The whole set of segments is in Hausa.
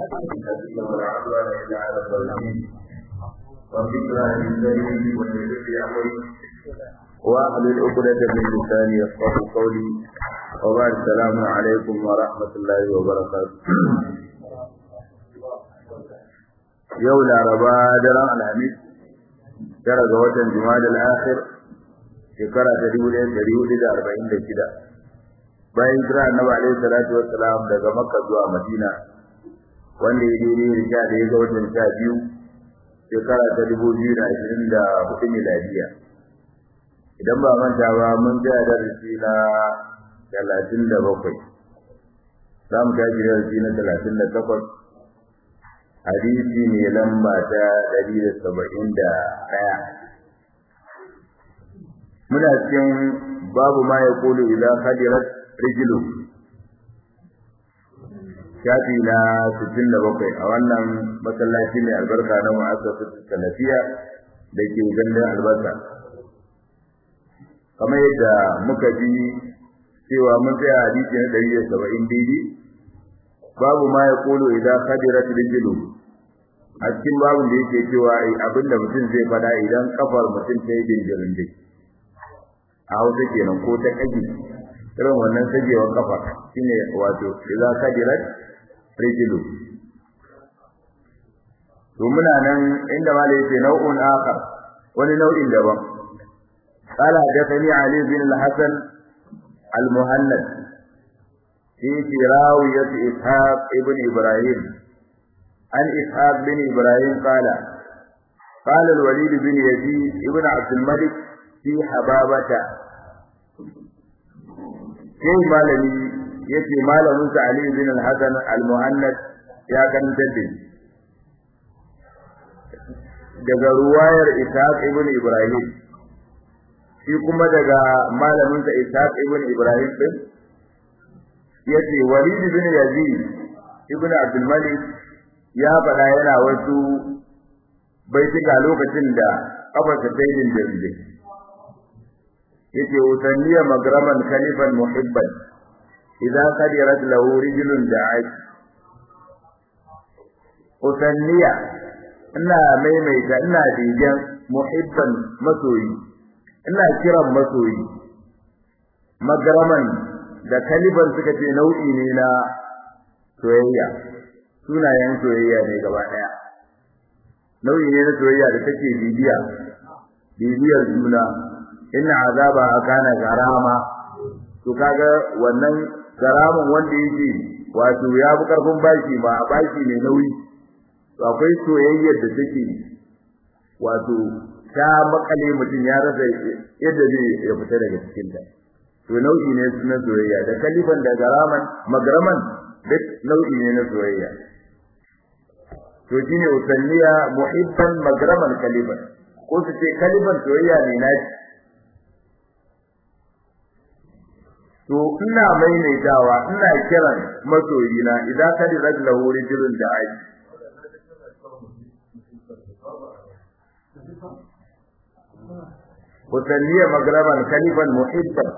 ولا عدوان إلا على الظالمين وذكرى للذنب والذكر أمري واحلل عقدة من لساني يفقهوا قولي وبعد السلام عليكم ورحمة الله وبركاته. يوم الأربعاء درع الخميس tara ga watan Jumadal Akhir shekara ta 1446 bayan jira Annabi alaihi salatu wassalam daga Makka zuwa Madina wanda ya daidai da ga watan 12 shekara ta 2024 miladiya. Idan ba manta ba mun ga darasi na 37 zamu tashi darasi na 38 hadisi ne lamba ta 171 muna cikin babu ma ya kulu idan hadirat rijlu shafi na 67 a wannan masallaci ne albarka na mu'assasatu salafiya da ke gandun albasa. Kamar yadda muka ji cewa mun tsaya hadisi na 170 daidai babu ma ya kulu idan hadirat rijlu a cikin babun da yake cewa abinda mutum zai fada idan kafar mutum ta yi dindirin dai a hausa kenan ko ta kaji irin wannan sagewar kafa shine wato idan kadirat rijlu. To muna nan inda malai yake nau'un akhar wani nau'in daban. Qala hadathani Ali bin al-Hasan al-Muhannad fi rawiyat Ishaq ibn Ibrahim عن إسحاق بن إبراهيم قال الوليد بن يزيد ابن عبد الملك في حبابة كيف مالني يتي مال موسى علي بن الحسن المهند يا كان تدين daga ruwayar Ishaq ibn Ibrahim shi kuma daga malamin sa Ishaq ibn Ibrahim din yace Walid bin Yazid ibn Abdul Malik ya faɗa yana wasu baitika lokacin da kafarsa ta yi dindindin yake utanniya magraman khalifan muhibban idan kadirat lahu rijlun da'at utanniya ina maimaita ina dijan muhibban masoyi ina kiran masoyi magraman da khalifan suka ce nau'i ne na soyayya sunayen soyayya ne gaba daya nau'i ne na soyayya da take bibiyar juna inna azaba kana garama to kaga wannan garaman wanda yake wato ya bu karfin bashi ba bashi ne nauyi to akwai soyayyar da take wato ta makale mutun ya rasa yadda zai ya fita daga cikin ta to nau'i ne na soyayya da kalifan da garaman magraman duk nau'i ne na soyayya. To shine usalliya muhibban magraman kaliban ko su ce kaliban soyayya ne na to ina maimaitawa ina kiran masoyina idan kadi rajlahu rijlun da'i usalliya magraman kaliban muhibban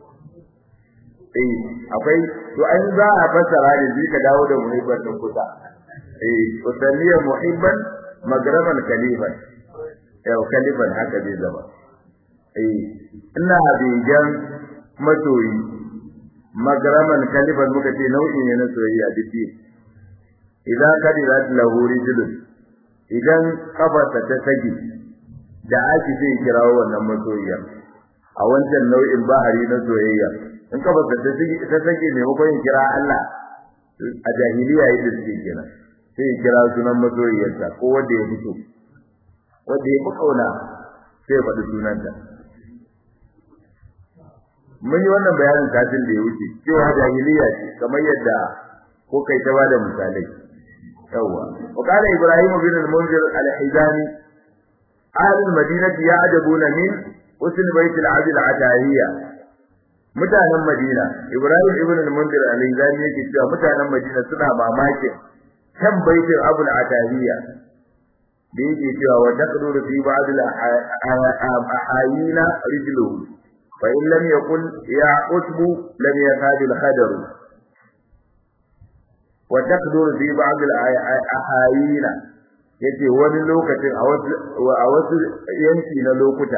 akwai to an za a fassara da shi ka dawo da muhibban din kusa usalliya muhibban magraman kaliban kaliban haka zai zama ina bijan masoyi magraman kaliban muka ce nau'i ne na soyayya dake idan kadirat lahu rijlun idan kafarsa ta sage da ake zai kirawo wannan masoyiya a wancan nau'in bahari na soyayya in kafarsa ta sage ne ko yin kira Allah a jahiliya yadda suke kenan sai ya kira sunan masoyiyarsa ko wanda ya fito wanda ya kauna sai ya faɗi sunanta. Mun yi wannan bayanin kafin da ya wuce cewa jahiliya ce kamar yadda ko kai ta bada misalai. Yawwa. Wa qala Ibrahim bin al-Munzir al-Hizami ahlul madinati ya'jabuna min husn bayt al-'abd al-atahiyya. Mutanen Madina Ibrahim ibn al-Munzir al-Hizami yake cewa mutanen Madina suna mamakin kan baitin abul atahiyya da yake cewa wa taqduru fi ba'd al-ahayina rijluhu fa in lam yaqul ya utbu lam yakad al-khadar wa taqduru fi ba'd al-ahayina yace wani lokacin a wasu yanki na lokuta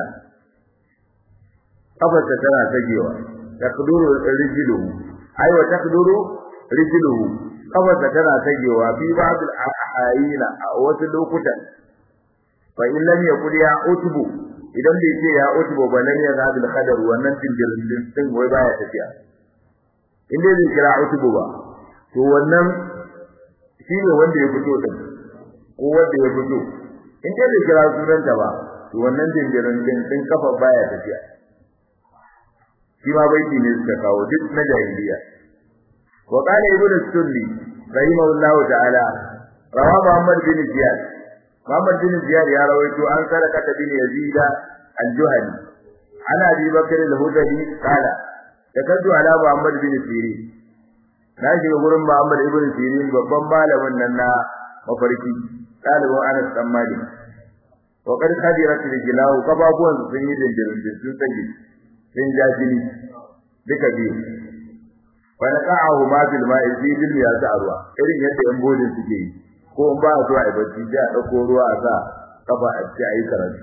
kafarsa tana tagewa taqduru rijluhu ay wa taqduru rijluhu kafarsa tana tagewa fi ba'd al-ahayina a wasu lokutan fa in lam yakul ya utbu idan bai ce ya utbu ba lam yazhab al-qadar wannan tindirin din wai baya tafiya in dai bai kira utbu ba to wannan shine wanda ya fito din ko wanda ya fito in dai bai kira sunanta ba to wannan tindirin din kafa baya tafiya shi ma baiti ne suka kawo duk na jahiliya wa qala ibnu sunni rahimahullahu ta'ala rawa Muhammad bin Ziyad ya rawaito an saraka bin Yazid al-Juhani ana Abi Bakr al-Hudali qala takaddu ala Muhammad bin Sirin na shiga gurin Muhammad ibn Sirin babban malamin nan na mafarki talibin Anas dan Malik wa qad khadirat rijlahu kababuwan sun yi dindirin sun tsaye sun ja jini duka biyu fa naqa'ahu ma bil ma'i fi bil yasarwa irin yadda yan bodin suke yi ko in ba su ai bacci da dauko ruwa a sa kafa a ci ayi karatu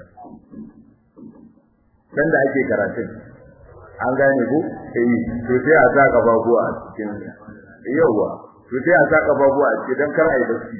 dan da ake karatun an gane ku to sai a sa kafa buwa a cikin yawa to sai a sa kafa buwa a cikin dan kar ai bacci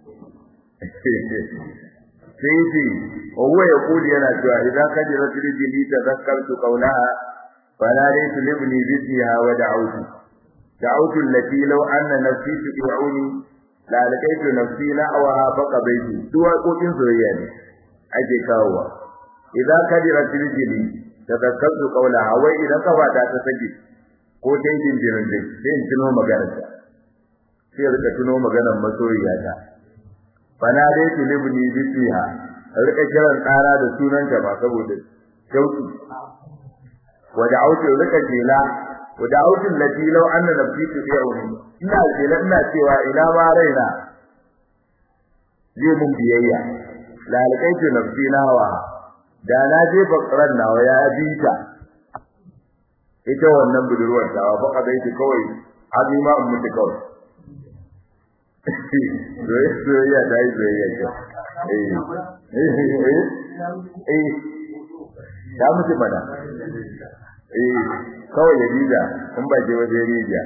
sai huwa yaqulu yana cewa idan kaji rajuli tadhakkartu qawlaha fala laysa libni bismiha wa da'awtu allati law anna nafsi tu'uni la lakaitu nafsi la awaha faqabaytu duwa kokin soyayya ne ake kawowa idan kaji rajuli tadhakkartu qawlaha wa idan ka fada ta sake ko dai dindirin dai sai in tuno maganar ta sai rika tuno maganar masoyiya ta fala laysa libni bismiha rika kiran tsara da sunanta ba saboda shauki wada'autu rika jela wada'autu lati law anna nafsi tu'uni ina jela ina cewa ina ma raina zai mun biyayya la alqaitu nafsi nawa da na je bakran nawa ya bita ita wannan budurwar tawa fa kadaiti kawai azima ummuti kawai soyayya dai soyayya ya mutu mana kawai ya dida in ba je waje rijiya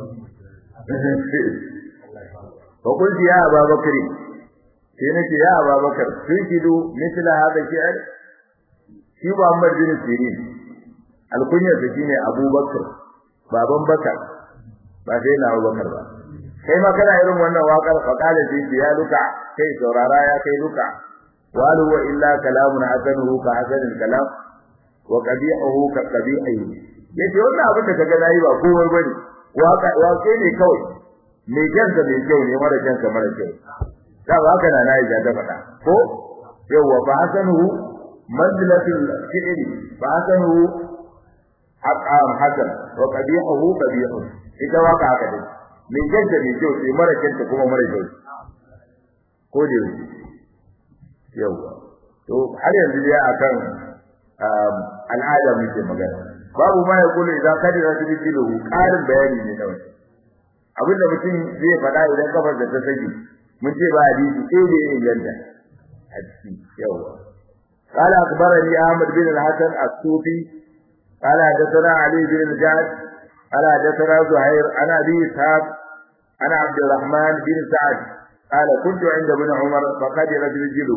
ko kun ya Abubakar sai nake ya Abubakar tukidu misla hada shi'r shi Muhammad bin Sirin alkunya da shine Abubakar baban Bakar ba dai na Abubakar ba kai ma kana irin wannan waƙar faqala ji ya luka kai saurara ya kai luka walu wa illa kalamun hasanuhu ka hasanil kalam wa qabi'uhu ka qabi'i yace wannan abin da kaga nayi ba komai bane waƙe ne kawai mai janka mai kyau ne mara janka mara kyau da haka na nayi da faɗa ko yawa ba hasanuhu manzilatul shi'ri ba hasanuhu hasan wa qabi'uhu qabi'un ita waka haka dai mai janta mai kyau sai mara janta kuma mara kyau ko da yawa to har yanzu dai akan al'ada muke magana babu ma ya kula idan kadira su bilu karin bayani ne da wani abinda mutum zai faɗa idan kafar da ta saki mun ce ba hadisi sai da yin ganta hadisi yawa قال أخبرني أحمد بن الحسن الصوفي قال حدثنا علي بن الجعد قال حدثنا زهير عن أبي إسحاق عن عبد الرحمن بن سعد قال كنت عند ابن عمر فقدر رجله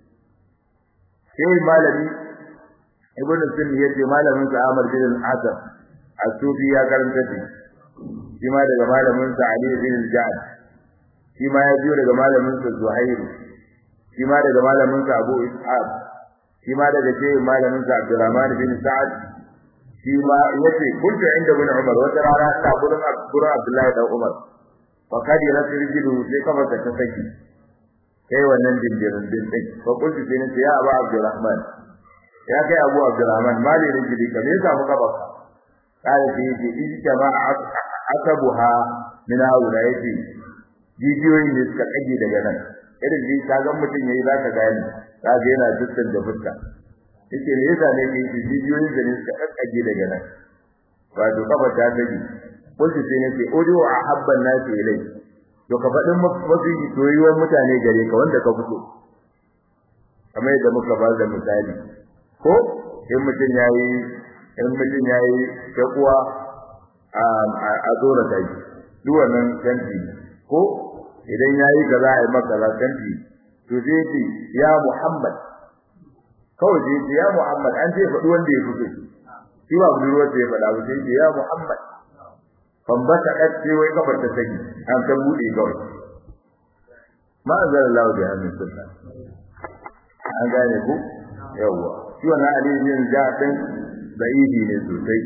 شيء مالبي ابن السن يجي مالبي عامر بن الحسن الصوفي يا كرمتي فيما daga malamin sa Ali bin al-Ja'd فيما yaji daga malamin sa Zuhair فيما daga malamin sa Abu Ishaq فيما daga ce malamin sa Abdurrahman bin Sa'ad فيما yace kuntu inda ibn Umar wa tarara ta gurin Abdullah da Umar fakadi rasulullahi sai kamar ta saki kai wannan dindirin din fa kuntu sai ne ya Abu Abdurrahman ya kai Abu Abdurrahman mali rijili ka me yasa muka baka kai sai ji ijtama asabuha min haula yace jijiyoyin da suka kage daga nan irin ji kagan mutun yayi zaka gani kaga yana dukkan da fuska yake ne yasa ne yake jijiyoyin da suka kage daga nan ba to kafa ta gaji kullu sai ne ce odio ahabban nasi ilai to ka faɗin mafi soyuwar mutane gare ka wanda ka fito kamar yadda muka ba da misali ko in mutum yayi ta kuwa a zora kai duk wannan canji ko idan yayi kaza ai maka za canji to zai ce ya Muhammad kawai zai ce ya Muhammad an ce faɗi wanda ya fito shi ba budurwar da ya faɗa ba sai ce ya Muhammad bambata kace wai kafar ta saki an ta bude kawai ma azallahu bi amin sunna an gane ku yawa shi wannan Ali bin Ja'far da'ifi ne sosai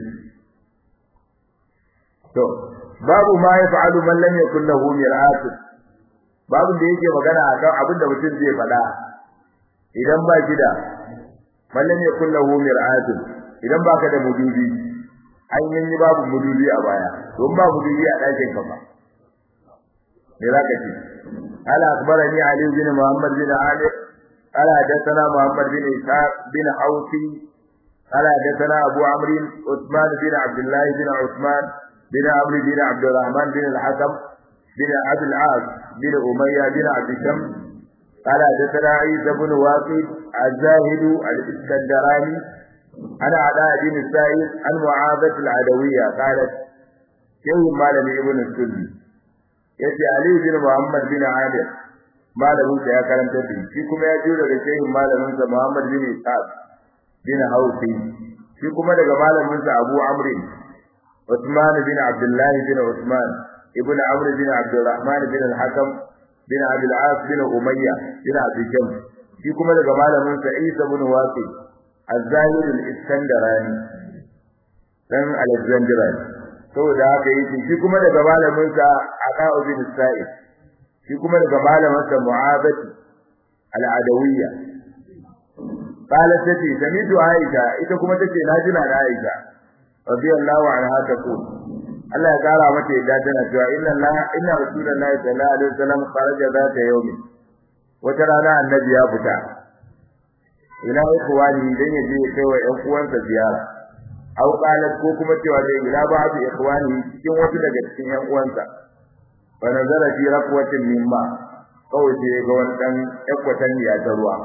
to babu ma yaf'alu man lam yakul lahu mir'at babu da yake magana akan abin da mutum zai faɗa idan ba shi da man lam yakul lahu mir'at idan baka da mudubi an yi babu mudubi a baya don ba mudubi a dakin ka ba me zaka ce ala akbarani Ali bin Muhammad bin Ali ala hadathana Muhammad bin Isa bin Hawsi ala hadathana Abu Amr Uthman bin Abdullah bin Uthman bin Amr bin Abdurrahman bin al-Hakam bin Abd al-As bin Umayyah bin Abd Shams ala hadathana Isa bin Waqid az-Zahid al-Iskandarani أنا عداء بن السائل المعاذة العدوية قالت كيف مالني ابن السلمي يتي علي بن محمد بن عامر مالهم يا كلام تبي فيكم يا جود كيف مالهم محمد بن إسحاق بن حوسي فيكم daga malamin sa Abu Amr Uthman bin Abdullah bin Uthman ibn Amr bin Abdurrahman bin al-Hakam bin Abd al-As bin Umayyah bin Abd Shams فيكم daga malamin sa Isa bin Waqi الزاهر الاسكندراني dan Alexandrian saboda haka yake shi kuma daga malamin sa Aqa'u bin Sa'id shi kuma daga malamin sa Mu'adati al-Adawiyya qalat tati samitu Aisha ita kuma tace naji na Aisha radiyallahu anha taqul Allah ya kara mata yadda tana cewa inna rasulullahi sallallahu alaihi wasallam kharaja zata yawmi wata rana annabi ya fita ila ikhwani dan yaje kai wa ƴan uwansa ziyara aw qalat ko kuma cewa dai ila ba'd ikhwani cikin wasu daga cikin ƴan uwansa fa nazara fi raqwatin mimma kawai sai ga wani dan yakwatan ya ta ruwa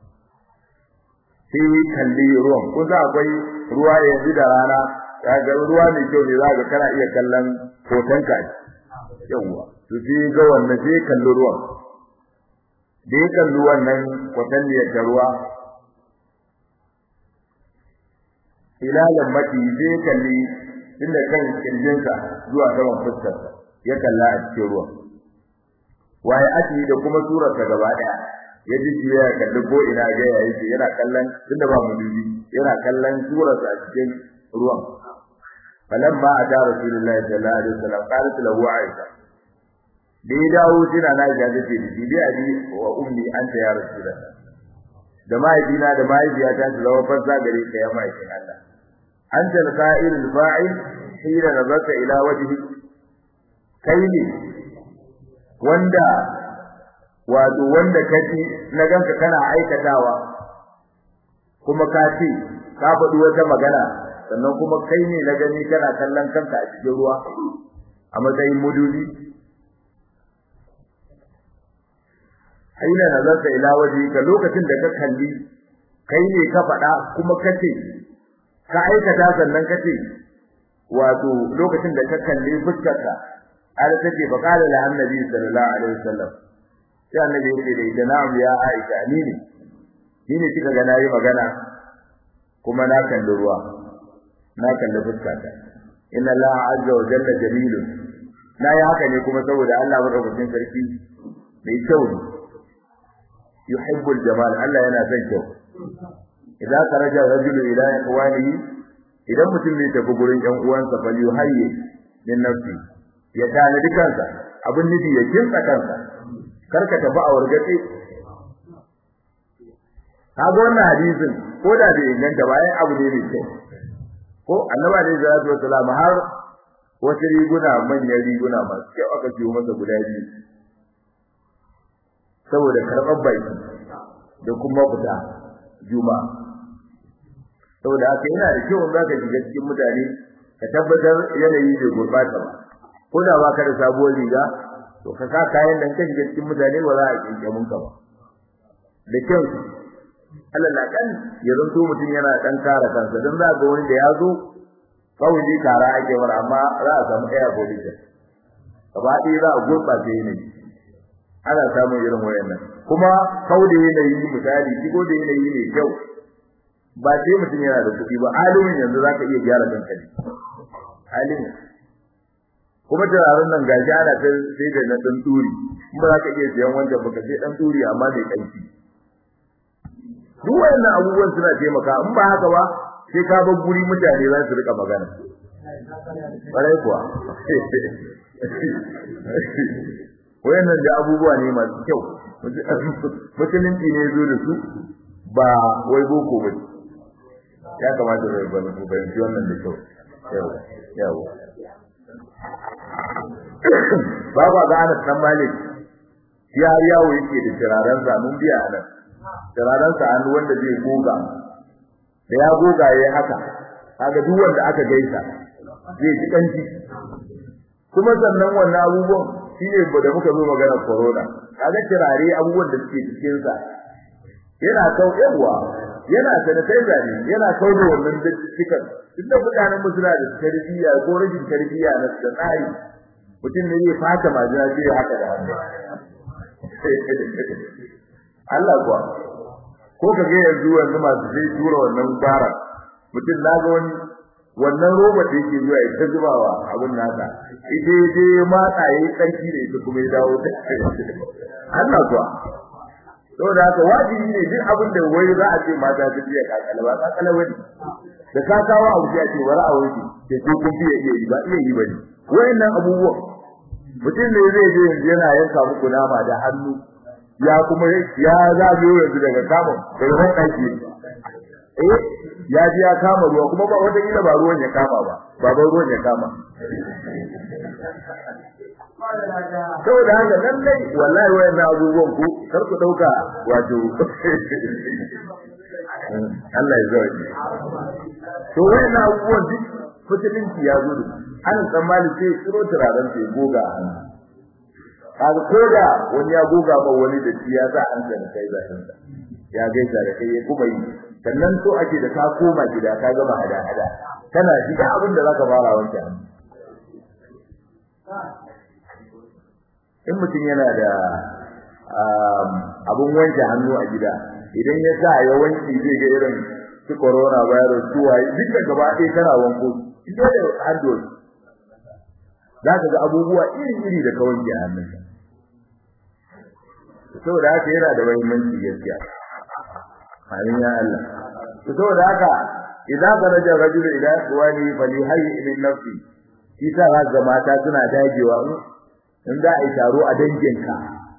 sai kalli ruwan ko za akwai ruwa yanzu da rana kaga ruwa ne kyau ne zaka kana iya kallon hoton ka yawa to sai ga wannan sai kalli ruwan dai kalli wannan kwatan ya ta ruwa ilalan mati zai kalli inda kan kirjinka zuwa saman fuskarsa ya kalla a cikin ruwa waye ake da kuma surarsa gaba daya ya ji ya kalli ko ina ga yayi yana kallon tunda ba mu dubi yana kallon surarsa a cikin ruwan falamma ada rasulullahi sallallahu alaihi wasallam qalat lahu aisha dai dawo tana na ga dace bi abi wa ummi anta ya rasulullah da mahaifina da mahaifiyata su zama fansa gare ka ya mahaifin Allah أنت القائل الفاعل حين نظرت إلى وجهه كيني وندا wanda kaci na ganka kana aikatawa kuma kaci ka faɗi wata magana sannan kuma kai ne na gani kana kallon kanka a cikin ruwa a matsayin mudubi aina nazarta ila wajhika lokacin da ka kalli kai ne ka faɗa kuma kace ka aikata sannan kace wato lokacin da ka kalli fuskarka ala take fa qala la annabi sallallahu alaihi wasallam sai annabi yake da ita na'am ya aisha ni ne kika ga nayi magana kuma na kalli ruwa na kalli fuskarka inna la azza wa jalla jamilun na yi haka ne kuma saboda Allah madaukakin sarki mai kyau ne yuhibbul jamal Allah yana son kyau idan karaja rajulu ila ikhwanihi idan mutum ne tafi gurin ƴan uwansa fa yuhayyi min nafsi ya tana dukansa abin nufi ya kinsa kansa karka tafi a wargace kaga wannan hadisin ko da bai inganta ba ai abu ne mai kyau ko annabi ne sallallahu alaihi wasallam har wata riguna manyan riguna masu kyau aka ciyo masa guda biyu saboda karɓar baki da kuma fita juma'a saboda haka yana da kyau zaka shiga cikin mutane ka tabbatar yanayi bai gurbata ba ko da baka da sabuwar riga to ka sa kayan nan kan cikin mutane ba za a kinke mun ka ba da kyau Allah la kan ya zanto mutum yana dan kare kansa dan za ga wani da ya zo kawai dai kara ake war amma za a samu ɗaya police gaba ɗaya za a gurɓace ne ana samun irin wayannan kuma kauda yanayi misali shigo da yanayi ne kyau ba sai mutum yana da kuɗi ba alimin yanzu zaka iya gyara kanka ne alimin kuma turaren nan gaji ana ta sai da na dan turi in ba zaka iya siyan wanda baka sai dan turi amma mai kanki duk wayannan abubuwan suna taimaka in ba haka ba sai ka bar guri mutane za su rika magana bare kuwa wayannan da abubuwa ne masu kyau musulunci ne zo da su ba wai boko ba ya kamata da bayan wannan da kyau yau baba ga Anas dan Malik ya yawo yake da tiraran sa mun biya anan tiraran sa an wanda zai goga da ya goga yayi haka kaga duk wanda aka gaisa zai ji kanci kuma sannan wannan abubuwan shine da muka zo magana corona kaga tirare abubuwan da suke cikin sa yana kauyewa yana sanitizer ne yana kauye wannan dukkan inda mutanen musulma da tarbiyya ko rajin tarbiyya na tsari mutum ne ya fata majina sai haka da hannu Allah kuwa ko kage yanzu wanda masu sai tura wannan bara mutum naga wani wannan roba da yake zuwa ya zubawa abun nasa ide je mata yayi tsarki da ita kuma ya dawo Allah kuwa saboda haka wajibi ne duk abin da wai za a ce mata su biya kakala ba kakala wani da ka kawo abu ya ce wara a wani ke ko kun biya iya yi ba iya yi bane wayannan abubuwan mutum ne zai je yanzu yana yanka muku nama da hannu ya kuma ya zabiyo yanzu daga kama daga nan daki ya ji ya kama ruwa kuma ba wanda kila ba ruwan ya kama ba ruwan ya kama saboda haka nan dai wallahi wayannan abubuwan ku kar ku dauka wato Allah ya zauki to wayannan abubuwan duk musulunci ya zo an tsammani sai tsiro turaren sai goga kaga koda wani ya goga ba wani da shi ya sa an san kai da kansa ya gaisa da kai kuma yi sannan so ake da ka koma gida ka gama hada kana shiga abin da zaka fara wancan in mutum yana da abun wanke hannu a gida idan ya sa ya wanki zai ga irin su corona virus tuwa dukkan gaba ɗaya kana wanko ita da hando za ka ga abubuwa iri da ka wanke a hannunka saboda haka yana da muhimmanci gaskiya amin ya Allah saboda haka idan daraja rajul ila ikhwani fali hayy min nafsi kisa ga mata suna dagewa in za a yi taro a danginka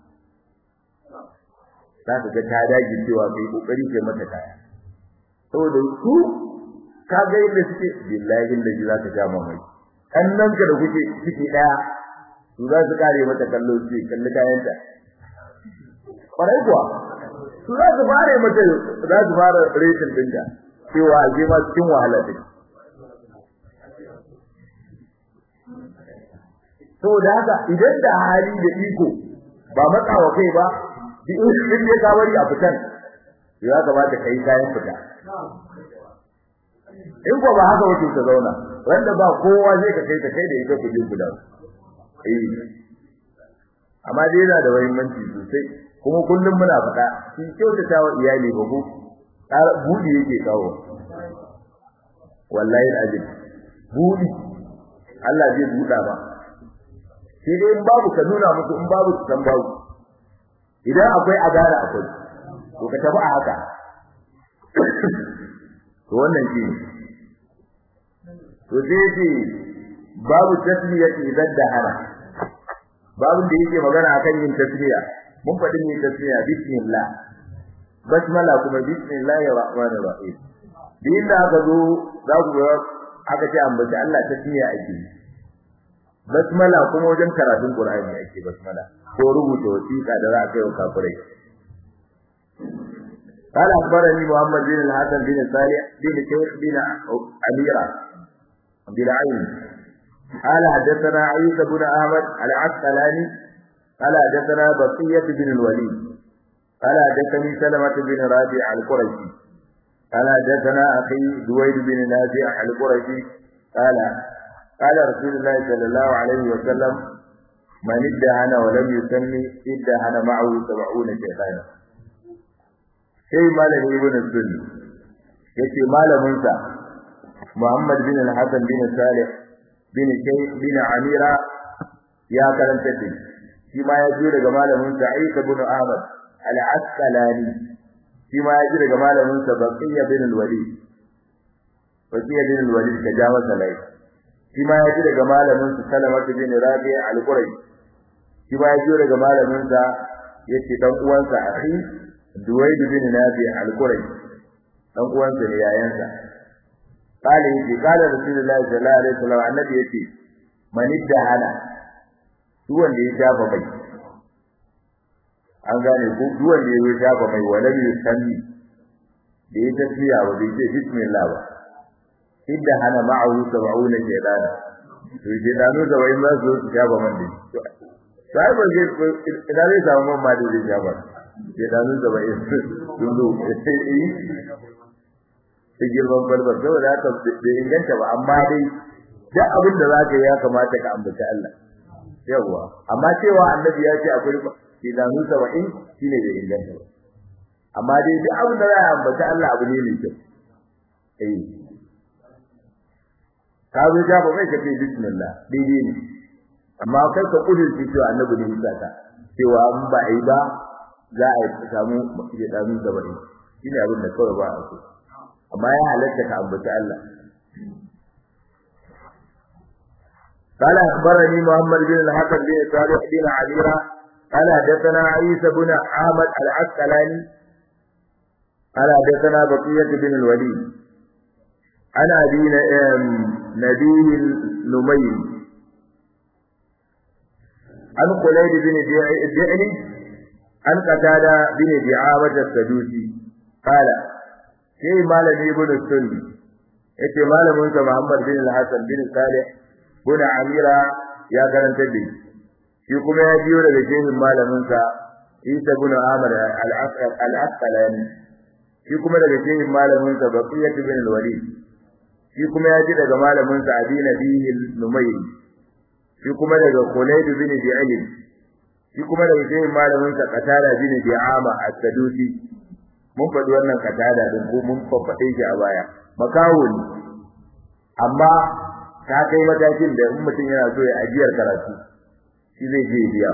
za ka ga ta dage cewa kai kokari kai mata kaya saboda su ka ga yadda suke billahi da za ka ja mamaki kannan ka da kuke ciki daya su za su kare mata kallo ce kalli kayanta kwarai kuwa su za su fara mata za su fara rating dinka cewa a je ma cikin wahala take saboda haka idan da hali da iko ba matsawa kai ba in dai ka bari a fitan ya kamata kai kayan fita in ko ba haka wato ka zauna wanda ba kowa zai ka kai da ita ku je guda amma dai yana da muhimmanci sosai kuma kullum muna faɗa shi kyautatawa iyali ba ku budi yake kawo wallahi alazim budi Allah zai buɗa ba sai dai in babu ka nuna musu in babu su san babu idan akwai adala akwai to ka tafi a haka to wannan shi to sai babu tasmiyati idan da hana babu da yake magana akan yin tasmiya mun faɗi ne tasmiya bismillah basmala kuma bismillahir rahmanir rahim din da aka zo za ku ga aka ce ambaci Allah tasmiya ake basmala kuma wajen karatun Qur'ani ake basmala ko rubuta wasiƙa da za a kai wa kafirai قال أخبرني محمد بن الحسن بن صالح بن شيخ بن أميرة بن عين قال حدثنا عيسى بن أحمد العسقلاني قال حدثنا بقية بن الوليد قال حدثني سلمة بن رافع القرشي قال حدثنا أخي دويد بن نافع القرشي قال رسول الله صلى الله عليه وسلم من ادهن ولم يسمي ادهن معه 70 شيطانا sai malamin ibn sunni yace malamin sa Muhammad bin al-Hasan bin Salih bin Shaykh bin Amira ya karanta da shi ma ya ji daga malamin sa Isa bin Ahmad al-Asqalani shi ma ya ji daga malamin sa Baqiyya bin al-Walid ka ja masa lai shi ma ya ji daga malamin sa Salamah bin Rabi' al-Qurashi shi ma ya ji daga malamin sa yace dan uwansa akhi Duwayd bin Nabi al-Qurashi dan uwansa ne yayansa kale yace kala Rasulullahi sallallahu alaihi wasallam annabi yace man iddahana duk wanda ya shafa mai an gane ko duk wanda ya shafa mai wala bi sanni da ya tafiya wa bai ce bismillah ba iddahana ma'ahu 70 shaytan to shaytanu da wai ma zo su shafa man dai sai ba zai idan zai samu man ma da zai shafa shaytanu da wai sun zo sai girman balbar saboda haka bai inganta ba amma dai duk abin da zaka yi ya kamata ka ambaci Allah yawa amma cewa annabi ya ce akwai idanu 70 shine da inganta ba amma dai duk abin da za a ambaci Allah abu ne mai kyau ka zo ja ba mai ka ce bismillah daidai ne amma kai ka kudurci cewa annabi ne ya ta cewa an ba ai ba za a samu idanu 70 shine abin da kawai ba a so amma ya halatta ka ambaci Allah قال أخبرني محمد بن الحسن بن صالح بن عبيرة قال حدثنا عيسى بن أحمد العسقلاني قال حدثنا بقية بن الوليد عن أبي نبي النمير عن خليد بن الدعني عن قتادة بن دعامة السدوسي قال شيء مالك ابن السني yace malamin sa Muhammad bin al-Hasan bin Salih bin Amira ya karanta da shi kuma ya biyo daga shehin malamin sa Isa bin Amr al-Asqalani shi kuma daga shehin malamin sa Baqiyah bin al-Walid shi kuma ya ji daga malamin sa Abi Nabiy al-Numayr shi kuma daga Khulayd bin Di'al shi kuma daga shehin malamin sa Qatada bin Di'ama as-Sadusi mun faɗi wannan Qatada din ko mun faɗe shi a baya makawo ne amma ta kai matakin da in mutum yana so ya ajiyar karatu shi zai je biya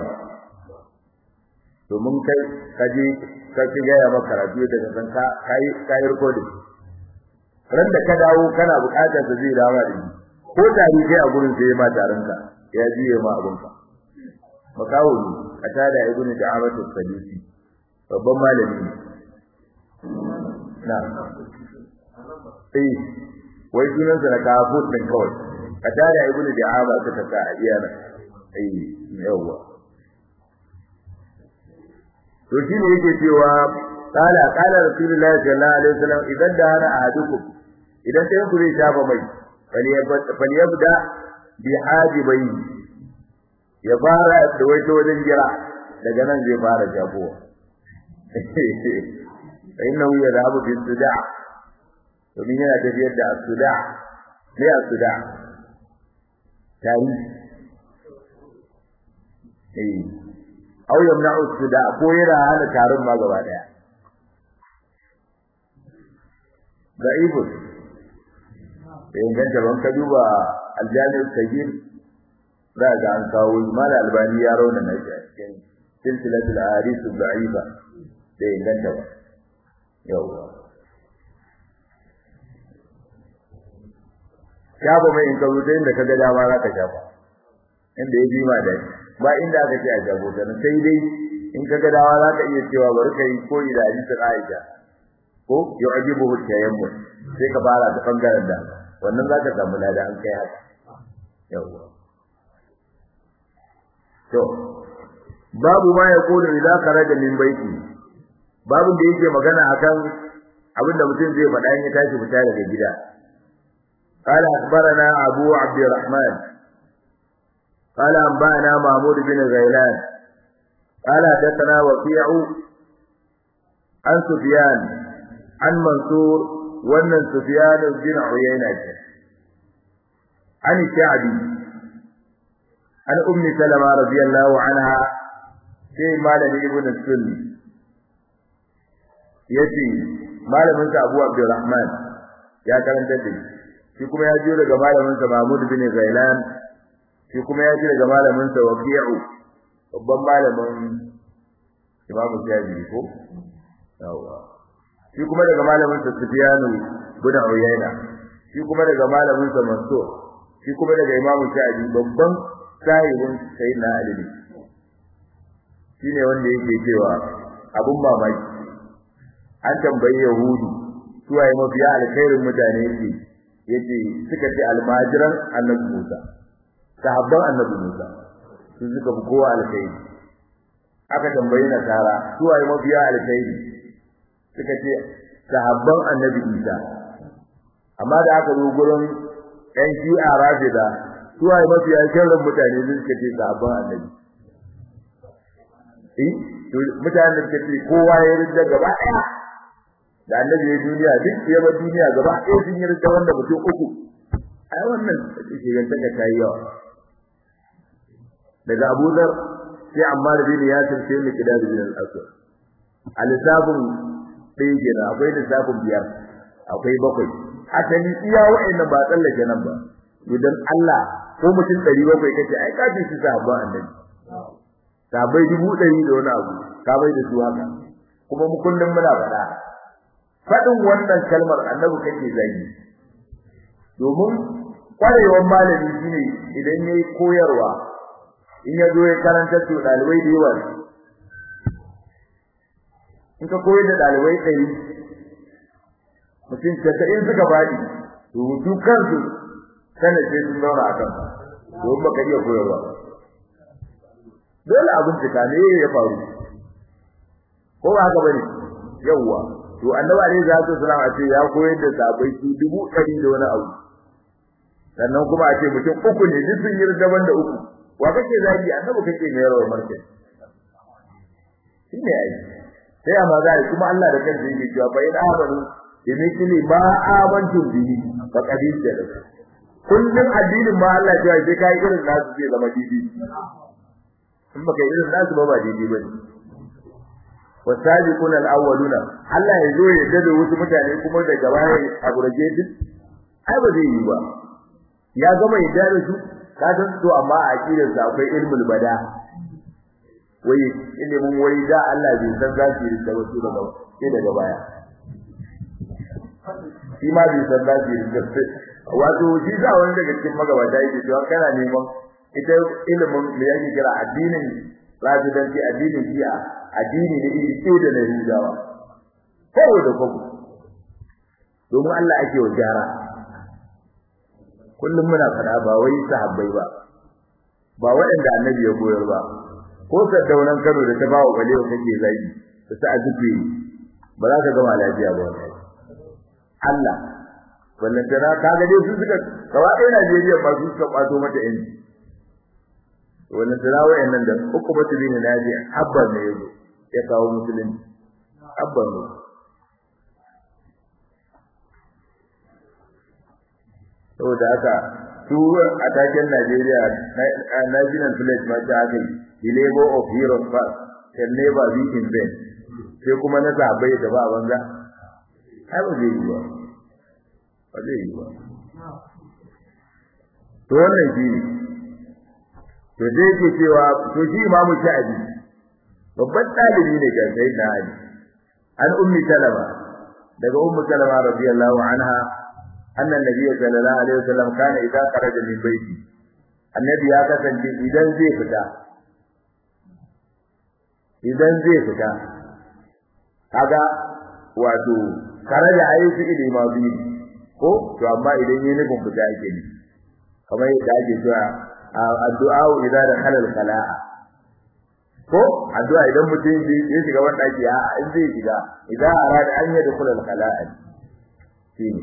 to mun kai kaje ka gaya maka karatu da san ka kai recording ran da ka dawo kana bukatar da zai dawo da ko tari kai a gurin sai ma tarin ka ya jiye ma abun ka makawo ne Qatada ibn Da'awat as-Sadusi babban malami na wai sunan sa na kafut din kawai Qatada ibn Di'ama suka sa a iyana yawa to shi ne yake cewa qala rasulullahi sallallahu alaihi wasallam idan da hana ahadukum idan sai ku zai shafa mai falyabda bi hajibai ya fara da wato wajen jira daga nan zai fara jagowa innahu yadhabu bi suda' domin yana tafiyar da asuda ne asuda tari au yamna'u asuda ko yana hana tarin ma gaba daya da'ibu inganta ban ka duba aljami'u sayyid za ga an kawo mala albani ya rauna na shi a cikin silsilatul ahadith ad-da'ifa da inganta ba yawa shafa mai in ka zo inda ka ga dama za ka shafa inda ya jima da ba inda aka ce a shafa ta sai dai in ka ga dama za ka iya cewa bari ka yi koyi da hadisin Aisha ko yu'jibuhu tayammum sai ka fara da bangaren da wannan za ka samu lada an kai haka yawa to babu ma ya koda idan kharaja min baiti babu da yake magana akan abinda mutum zai faɗa in ya tashi fita daga gida قال أخبرنا أبو عبد الرحمن قال أنبأنا محمود بن غيلان قال حدثنا وكيع عن سفيان عن منصور وأن سفيان بن عيينة عن الشعبي عن أم سلمة رضي الله عنها في مالك ابن السني يتي مالك أبو عبد الرحمن يا كلام تدري shi kuma ya jiyo daga malamin sa Mahmud bin Ghailan shi kuma ya jiyo daga malamin sa Waqi'u babban malamin Imam Shafi'i ko yawa shi kuma daga malamin sa Sufyan bin Uyayna shi kuma daga malamin sa Mansur shi kuma daga Imam Shafi'i babban sahibin Sayyidina Ali shine wanda yake cewa abun mamaki an tambayi Yahudu suwaye mafiya alkhairin mutane yace suka ce almajiran annabi Musa sahabban annabi Musa su suka fi kowa alkhairi aka tambayi nasara su waye mafiya alkhairi suka ce sahabban annabi Isa amma da aka zo gurin ɗan shi'a rafida su waye mafiya sharrin mutane suka ce sahabban annabi to mutanen da suka ce kowa ya rinda gaba ɗaya da annabi ya duniya duk ya ba duniya gaba ɗaya sun yi rinda wanda mutum uku ai wannan shi ga ta yi yawa daga Abu Dhar sai Ammar bin Yasir sai Miqdad bin al-Aswad al-sabun ɗaya da akwai lissafin biyar akwai bakwai asali iya wa'annan ba tsallake nan ba idan Allah ko mutum 700 kace ai kace shi sahabban annabi sahabbai 100 da wani abu ka bai da su haka kuma mu kullum muna faɗa fadin wannan kalmar annabi kake zagi domin kwarewar malami shine idan yayi koyarwa in ya zo ya karanta to dalibai da yawa in ka koyar da dalibai ɗari mutum in suka bani to dukkan su kana ce sun zauna a kan don baka iya koyarwa dole abin da ne ya faru ko ba haka bane yawa to annabi alaihi salatu wasallam a ce ya koyar da sabai su 100 da wani abu sannan kuma a ce mutum uku ne duk sun yi daban da uku wa kake zagi annabi kake mai rawar marke shine ai sai amma zai kuma Allah da kansa yake cewa fa in amanu bimithli ma amantu bihi fa qadin da kullun addinin ma Allah ya ce kai irin nasu zai zama didi in baka irin nasu ba didi bane wasabiqun alawwaluna Allah ya zo ya dade wasu mutane kuma daga baya a gurje duk ai ba zai yi ba ya gama ya dade su ka san to amma a akidar sa akwai ilmul bada wai ilimin wai da Allah bai san zaki da wasu daga baya shi ma bai san zaki da wato shi za wani daga cikin magabata yake cewa kana neman ita ilimin da yake kira addinin rafidanci addinin shi'a addini ne iri da na rigawa kowa da kowa domin Allah ake wa gyara kullum muna fada ba wai sahabbai ba waɗanda annabi ya koyar ba ko saddaunan Kano da ta bawo balewa kake zagi ta sa azubi ba za ka gama lafiya ba Allah wannan tana kaga dai su suka kawa ɗaya Najeriya ba su suka kwato mata yanci wannan tana wayannan da uku batu bin naji habba ne yazo ya kawo musulunci habba ne saboda haka su a taken Najeriya national flag ma ta aka yi labor of heroes first can never be in vain sai kuma na zabai da ba banza ai ba zai yi ba to wannan shi ne to dai ke cewa to shi Imam Shafi'i babban dalibi ne ga Sayyidina Ali an ummi Salama daga ummu Salama radiyallahu anha anna nabiyyu sallallahu alaihi wasallam kana idza kharaja min baiti annabi ya kasance idan zai fita kaga wato kharaja ayyuka ilma bi ko to amma idan yayin nufin fita yake ne kamar yadda ake cewa addu'a idza dakhala al-khala'a ko addu'a idan mutum ya shiga wanda ake in zai shiga idan arada an yi dakhala al-khala'a shine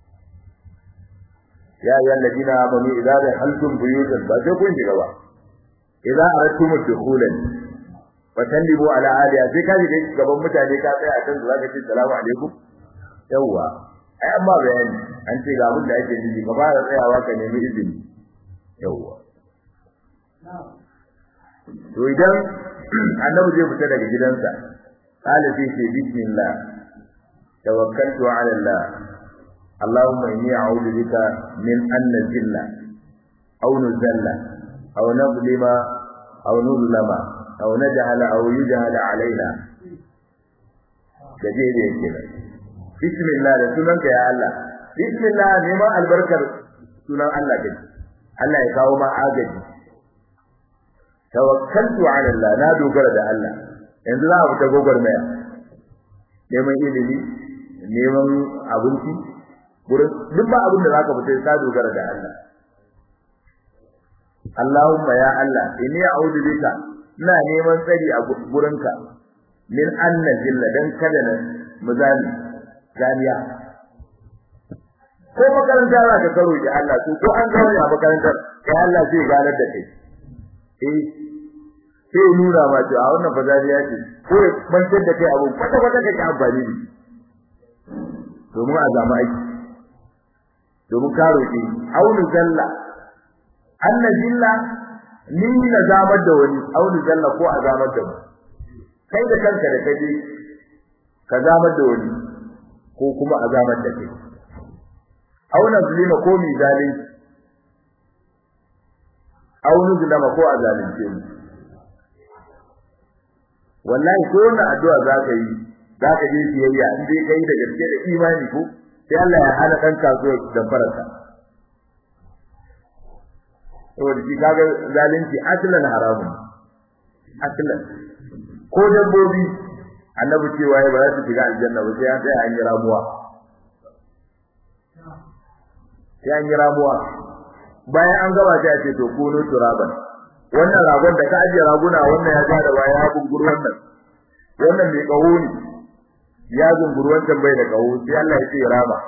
ya ayyuhal ladina amanu idza dakhaltum buyutan ba sai kun shiga ba idza aratum dukhulan wa tallibu ala aliya sai ka ji gaban mutane ka tsaya akan zuwa ka ce assalamu alaikum yawa ai amma bayani an ce ga abin da ake nufi ka fara tsayawa ka nemi izini yawa to idan annabi zai fita daga gidansa qala fi bismillah tawakkaltu ala allah allahumma inni a'udhu bika min an nazilla aw nuzalla aw nadlima aw nuzlama aw najhala aw yujhala alaina kaje ne kenan bismillah da sunanka ya Allah bismillah neman albarkar sunan Allah kai Allah ya kawo ma agaji tawakkaltu ala Allah na dogara da Allah yanzu za a fita gogormaya neman ilimi neman abinci gurin duk ba abin da zaka fita ka dogara da Allah Allahumma ya Allah inni a'udhu bika ina neman tsari a gurinka min anna jilla dan kada na muzali zaniya ko makaranta za ka karo da Allah ko an zauna a makarantar ya Allah zai ganar da kai sai nuna ma cewa wannan fazariya ce ko mantar da kai abu kwata kwata kake amfani da domin a zama aiki domin karo ki aunu zalla anna zilla ni na zamar da wani aunu zalla ko a zamar da kai da kanka da kaje ka zamar da wani ko kuma a zamar da kai auna zulima ko mi zalunci aunu zulama ko a zalunce mu wallahi ko wannan addu'a zaka yi zaka je siyayya in dai kai da gaske da imani ko sai Allah ya hana kan kasuwa da faraka to shi kaga zalunci aslan haramun aslan ko dabbobi annabi cewa ya ba za su shiga aljanna ba sai an yi ramuwa sai an yi ramuwa bayan an gaba ta ce to kuno turaban wannan ragon da ka ajiye raguna wannan ya ga da baya ya gunguru wannan mai kaho ne ya gunguru wannan bai da kaho sai Allah ya ce rama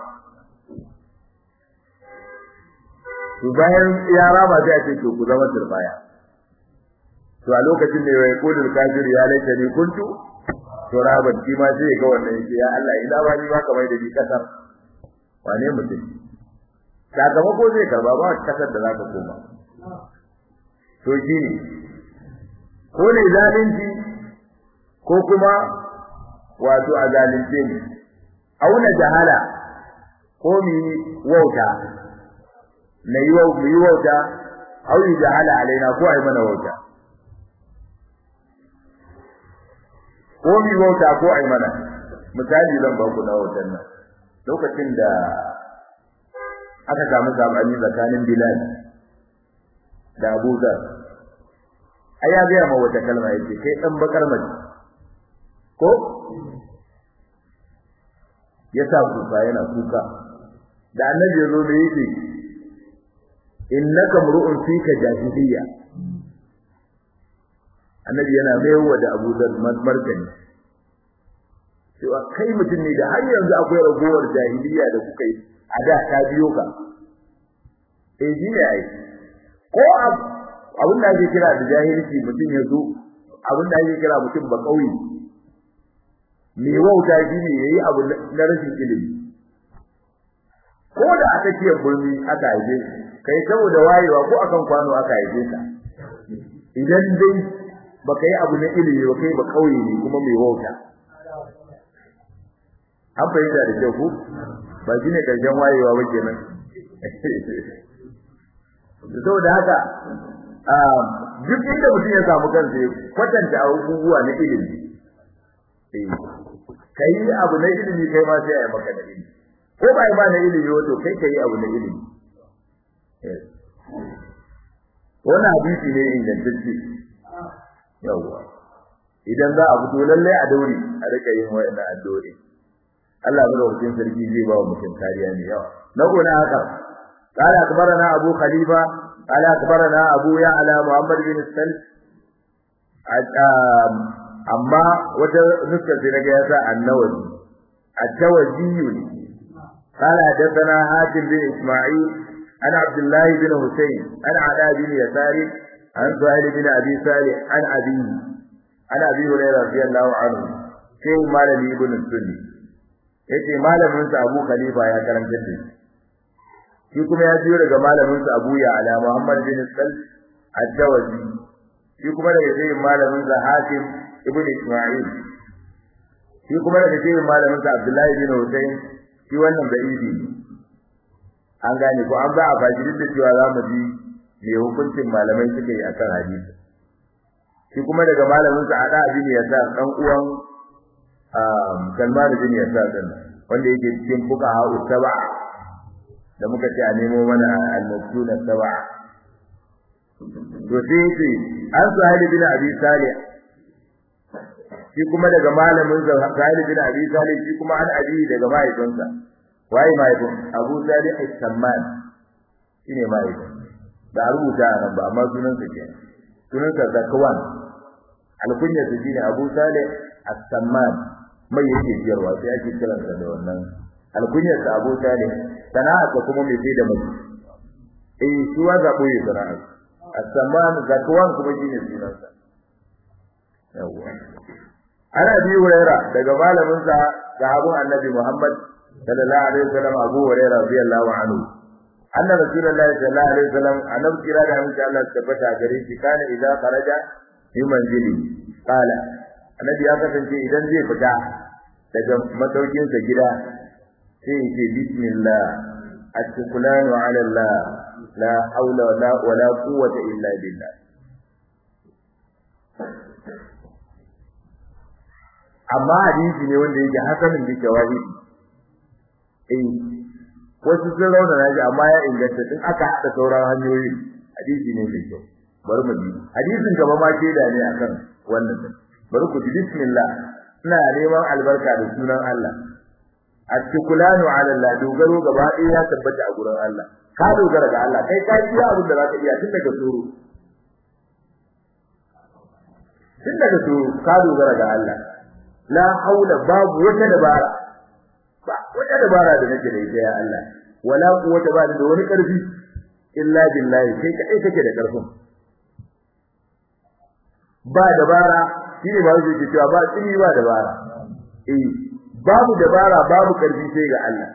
to bayan ya rama sai ya ce to ku zama turbaya to a lokacin da yayi kodin kafir ya laita ni kuntu turaban shi ma sai ga wannan yake ya Allah ina ba ni ba kamar da ni kasar wane mutum sakamako zai karba ba kasar da zaka koma to shine ko ne zalunci ko kuma wato a zalunce ni auna jahala ko mi wauta na yi wauta au yi jahala alaina ko ai mana wauta ko mi wauta ko ai mana misali zan ba ku na wautan nan lokacin da aka samu sabani tsakanin Bilal da Abu Dhar ai ya ga ma wata kalma yake kai dan bakar mace ko yasa kuka yana kuka da annabi yazo da yake innaka mru'un fika jahiliya annabi yana maiwa da Abu Dhar martani cewa kai mutum ne da har yanzu akwai ragowar jahiliya da kuka yi a da ta biyo ka ji ne ai ko abin da ake kira da jahilci mutum ya zo abin da ake kira mutum ba kauye me wauta shine yayi abu na rashin ilimi ko da aka ce burmi aka haife kai saboda wayewa ko akan kwano aka haife ka idan dai baka yi abu na ilimi ba kai ba kauye ne kuma me wauta an fahimta da kyau ko ba shine karshen wayewa ba kenan saboda haka duk inda mutum ya samu kansa kwatanta abubuwa na ilimi kai abu na ilimi kai ma sai ai maka da ilimi ko bai ma na ilimi wato kai abu na ilimi wannan hadisi ne ingantacce yawa idan za a fito lalle a dauri a rika yin wayannan addu'o'i Allah madaukakin sarki zai ba wa mutum kariya ne yawa na gona haka قال أخبرنا أبو خليفة قال أخبرنا أبو يعلى محمد بن السلف أما ونسكت نجاسة النووي التوجي قال حدثنا حاتم بن إسماعيل عن عبد الله بن حسين عن علاء بن يسار an Sa'id bin Abi Salih an Abi Hurairah radiyallahu anhu sai malami ibn Sunni yace malamin sa Abu Khalifa ya karanta da shi kuma ya jiyo daga malamin sa Abu Ya'la Muhammad bin Sal ad-Dawazi shi kuma daga sai malamin sa Hakim ibn Isma'il shi kuma daga sai malamin sa Abdullah bin Husayn shi wannan da'ibi an gane ko an ba a fajirin da cewa zamu ji me hukuncin malamai suke yi akan hadisi shi kuma daga malamin sa Ada bin Yasar dan uwan Salman bin Yasar din wanda yake cikin fuqaha sab'a da muka ce a nemo mana al-mabtuna sab'a to sai an Sa'id bin Abi Salih shi kuma daga malamin sa Sa'id bin Abi Salih shi kuma an abi daga mahaifinsa waye mahaifin Abu Salih as-Samman shine mahaifin da rubuta nan ba amma sunansa kenan sunansa Zakwan alkunyarsa shine Abu Salih as-Samman mai yake jiyarwa sai ake kiransa da wannan alkunyarsa Abu Salih sana'arsa kuma mai sai da mai suwa zabo yi sana'a as-Samman Zakwan kuma shine sunansa yawa ana bi Huraira daga malamin sa sahabban Annabi Muhammad sallallahu alaihi wasallam Abu Huraira radiyallahu anhu anna rasulullahi sallallahu alaihi wasallam annabi kira da insha Allah tabbata gare shi kana idan kharaja fi manzili qala annabi ya kasance idan zai fita daga masaukin sa gida sai ya ce bismillah at-tukulanu ala Allah la hawla wala quwwata illa billah amma hadisi ne wanda yake hasanin da shawahidi wasu sun rauna naji amma ya inganta din aka hada sauran hanyoyi hadisi ne mai kyau bari mu ji hadisin gaba ma da ne akan wannan bari ku ji bismillah ina neman albarka da sunan Allah at-tukulanu ala Allah dogaro gaba ɗaya ya tabbata a gurin Allah ka dogara ga Allah kai ka yi abin da zaka iya tun daga tsoro ka dogara ga Allah la haula babu wata dabara ba wata dabara da nake da ita ya Allah wala quwwata ba da wani karfi illa billahi kai kai kake da karfin ba dabara shine ba zai cewa ba tsini ba dabara babu dabara babu karfi sai ga Allah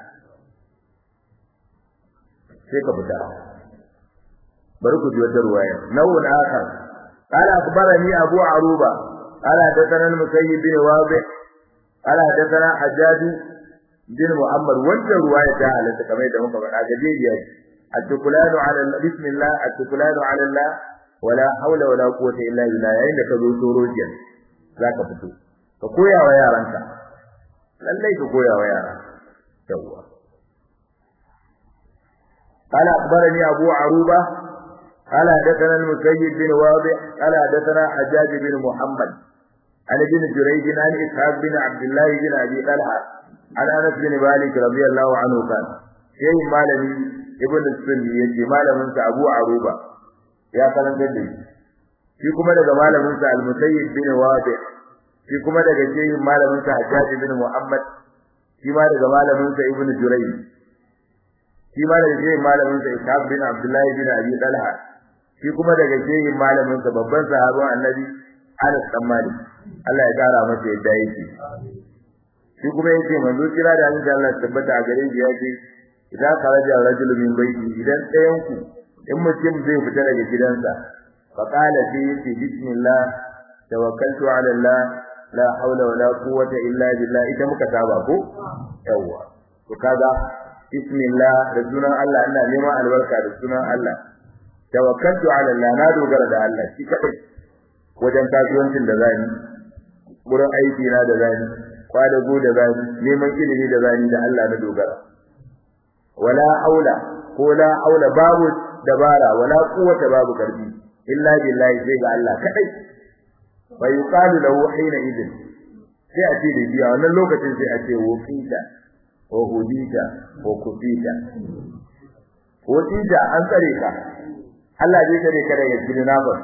sai ka fita bari ku ji wata ruwaya nawun akhar qala akhbarani abu aruba qala hadathana al-musayyib bin wabi qala hadathana hajjaj bin Muhammad wannan ruwaya ta halatta kamar da muka faɗa gajejiya at-tukulanu ala bismillah at-tukulanu ala Allah wala hawla wala quwwata illa billah yayin da ka zo sorojiya zaka fito ka koya wa yaranka lallai ka koya wa yara yawa قال أخبرني أبو عروبة قال حدثنا المسيب بن واضح قال حدثنا حجاج بن محمد عن ابن جريج عن إسحاق بن عبد الله بن أبي طلحة عن أنس بن مالك رضي الله عنه قال شيء مالني ابن السني يجي مالمن أبو عروبة يا كلام جدي في كما daga malamin sa al-musayyib bin wadi fi kuma daga shehin malamin sa hajjaj bin muhammad shi ma daga malamin sa ibn jurayj shi ma daga shehin malamin sa ishaq bin abdullah bin abi talha shi kuma daga shehin malamin sa babban sahabban annabi anas bin malik Allah ya kara masa yadda yake shi kuma yake manzo kira da Allah tabbata a gare shi yake idan kharaja rajulun min baiti idan ɗayan ku in mutum zai fita daga gidansa فقال فيه بسم الله توكلت على الله لا حول ولا قوة إلا بالله إذا مكتابا كو يوا وكذا بسم الله رسولنا الله أن لما البركة رسولنا الله توكلت على الله نادو غرد الله شي كدai wajen kasuwancin da zani gurin aiki na da zani kwadago da zani neman ilimi da zani da Allah na dogara wala haula ko la haula babu dabara wala quwwata babu karfi illa billahi sai ga Allah kadai fa yuqalu lahu hina idin sai a ce da biya wannan lokacin sai a ce wufita wa hudita wa kufita wufita an tsare ka Allah zai tsare ka daga cikin nafas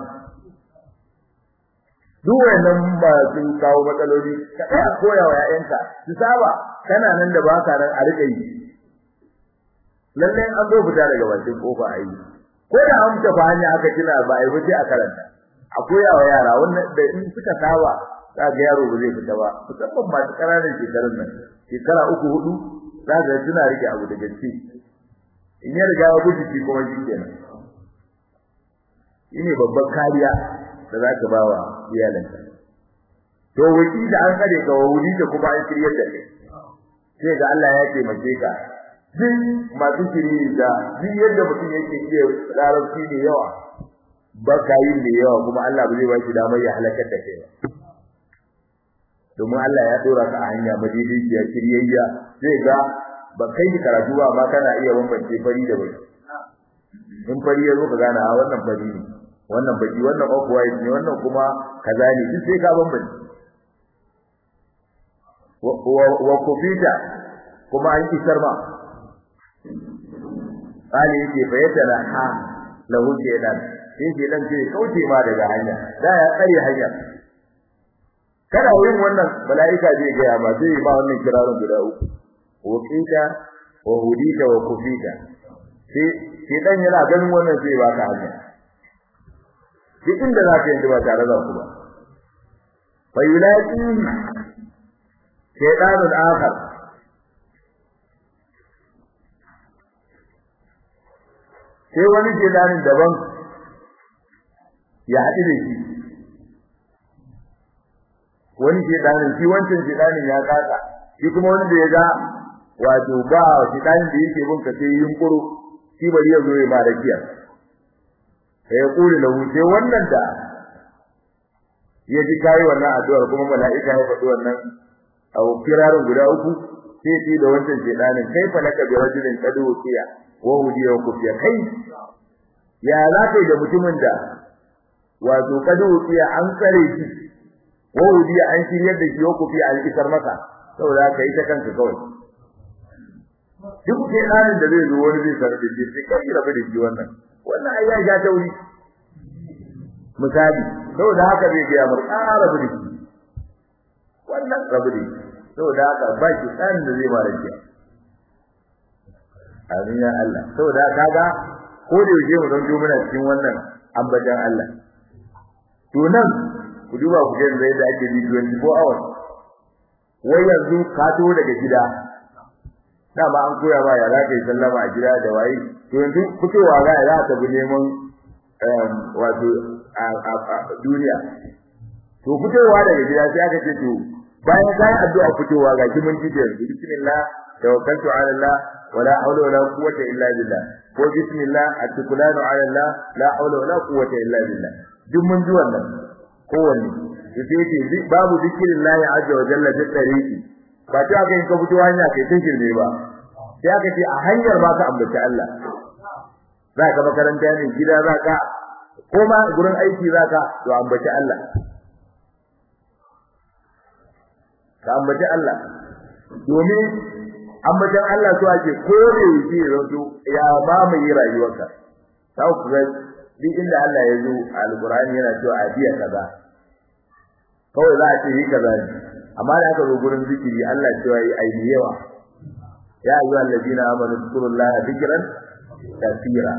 duk wannan ba sun kawo matsaloli ka koya wa ƴaƴanka su saba kana nan da baka nan a rika yi lalle an zo fita daga bakin kofa ayi ko da an tafi hanya aka tuna ba ai ba sai a karanta akwai yawa yara wannan da in suka saba za ga yaro ba zai fita ba musamman masu ƙananan shekarun nan shekara 3-4 za ga suna rike abu da gaske in ya riga ya gudu shi kuma shi kenan shine babban kariya da za ka ba wa iyalanka to wuki da an kare ka wuri da kuma an shirye da kai sai ga Allah ya taimake ka din masu shiri da din yadda mutum yake iya larabci ne yawa ba kai ne yawa kuma Allah ba zai ba shi damar ya halakar da kai domin Allah ya dora ka a hanya madidiciya shiryayya zai ga ba kai karatu ba amma kana iya bambance fari da baki in fari yazo ka gane a wannan fari ne wannan baki wannan off white ne wannan kuma kaza ne duk sai ka bambance wa kufita kuma an isar ma ali yake bayyana ha lahu kenan sai dan ce kauce ma daga hanya da ya tsare hanya kada wurin wannan malaika zai ga ma sai ba wannan kirarin guda uku wakita wa hudita wa kufita sai dan yana ganin wannan sai ba ka hanya duk inda za ka yi ba tare da ku ba fa yulaqi shaytanul akhar sai wani shaytanin daban ya haɗu da shi wani shaytanin shi wancan shaytanin ya kasa shi kuma wanda ya ga wato ba shaytanin da yake bin ka sai yunkuru shi bari ya zo ya ba da kiya sai ya kula da wuce wannan da ya ji kai wannan addu'ar kuma mala'ika ya faɗi wannan a kirarin guda uku sai shi da wancan shaytanin kai fa laka bi rajulin qadu kiya wa hudiya ku fiya kai ya lakai da mutumin da wato qadu kiya an tsare shi wa hudiya an shiryar da shi ku fiya alkisar maka saboda kai ta kanka kawai duk shaytanin da zai zo wani zai sarrafa shi sai kai rabu da shi wannan ai ya ja tauri misali saboda haka zai ga mu rabu da shi wannan rabu da shi saboda haka ba shi tsarin da zai mara shi amin ya Allah saboda kaga ko da yaje mu zanto muna cikin wannan ambaton Allah to nan ku duba ku ga yadda ake bi 24 hours wai yanzu ka to daga gida dama an koya ba ya za ka yi sallama a gida da waye to yanzu fitowa ga ya za ta bi neman wato a duniya to fitowa daga gida sai aka ce to bayan kai addu'a fitowa ga kimin tije bismillah tawakkaltu ala Allah wala hawla wala quwwata illa billah ko bismillah at-tukulanu ala Allah la hawla wala quwwata illa billah duk mun ji wannan kowanne yace babu zikrillahi azza wa jalla fi tariqi ba ta kai ka fito hanya kai ta shirme ba sai aka ce a hanyar ba ka ambaci Allah za ka makaranta ne gida za ka koma gurin aiki za ka to ambaci Allah ka ambaci Allah domin ambacin Allah to ake kore shi yanzu ya mamaye rayuwarka sai ku ga duk inda Allah ya zo alqur'ani yana cewa adiya kaza kawai za a ce yi kaza ne amma da aka zo gurin zikiri Allah cewa yi ayi yawa ya ayyuhal ladina amanu zkurullaha dhikran kaseera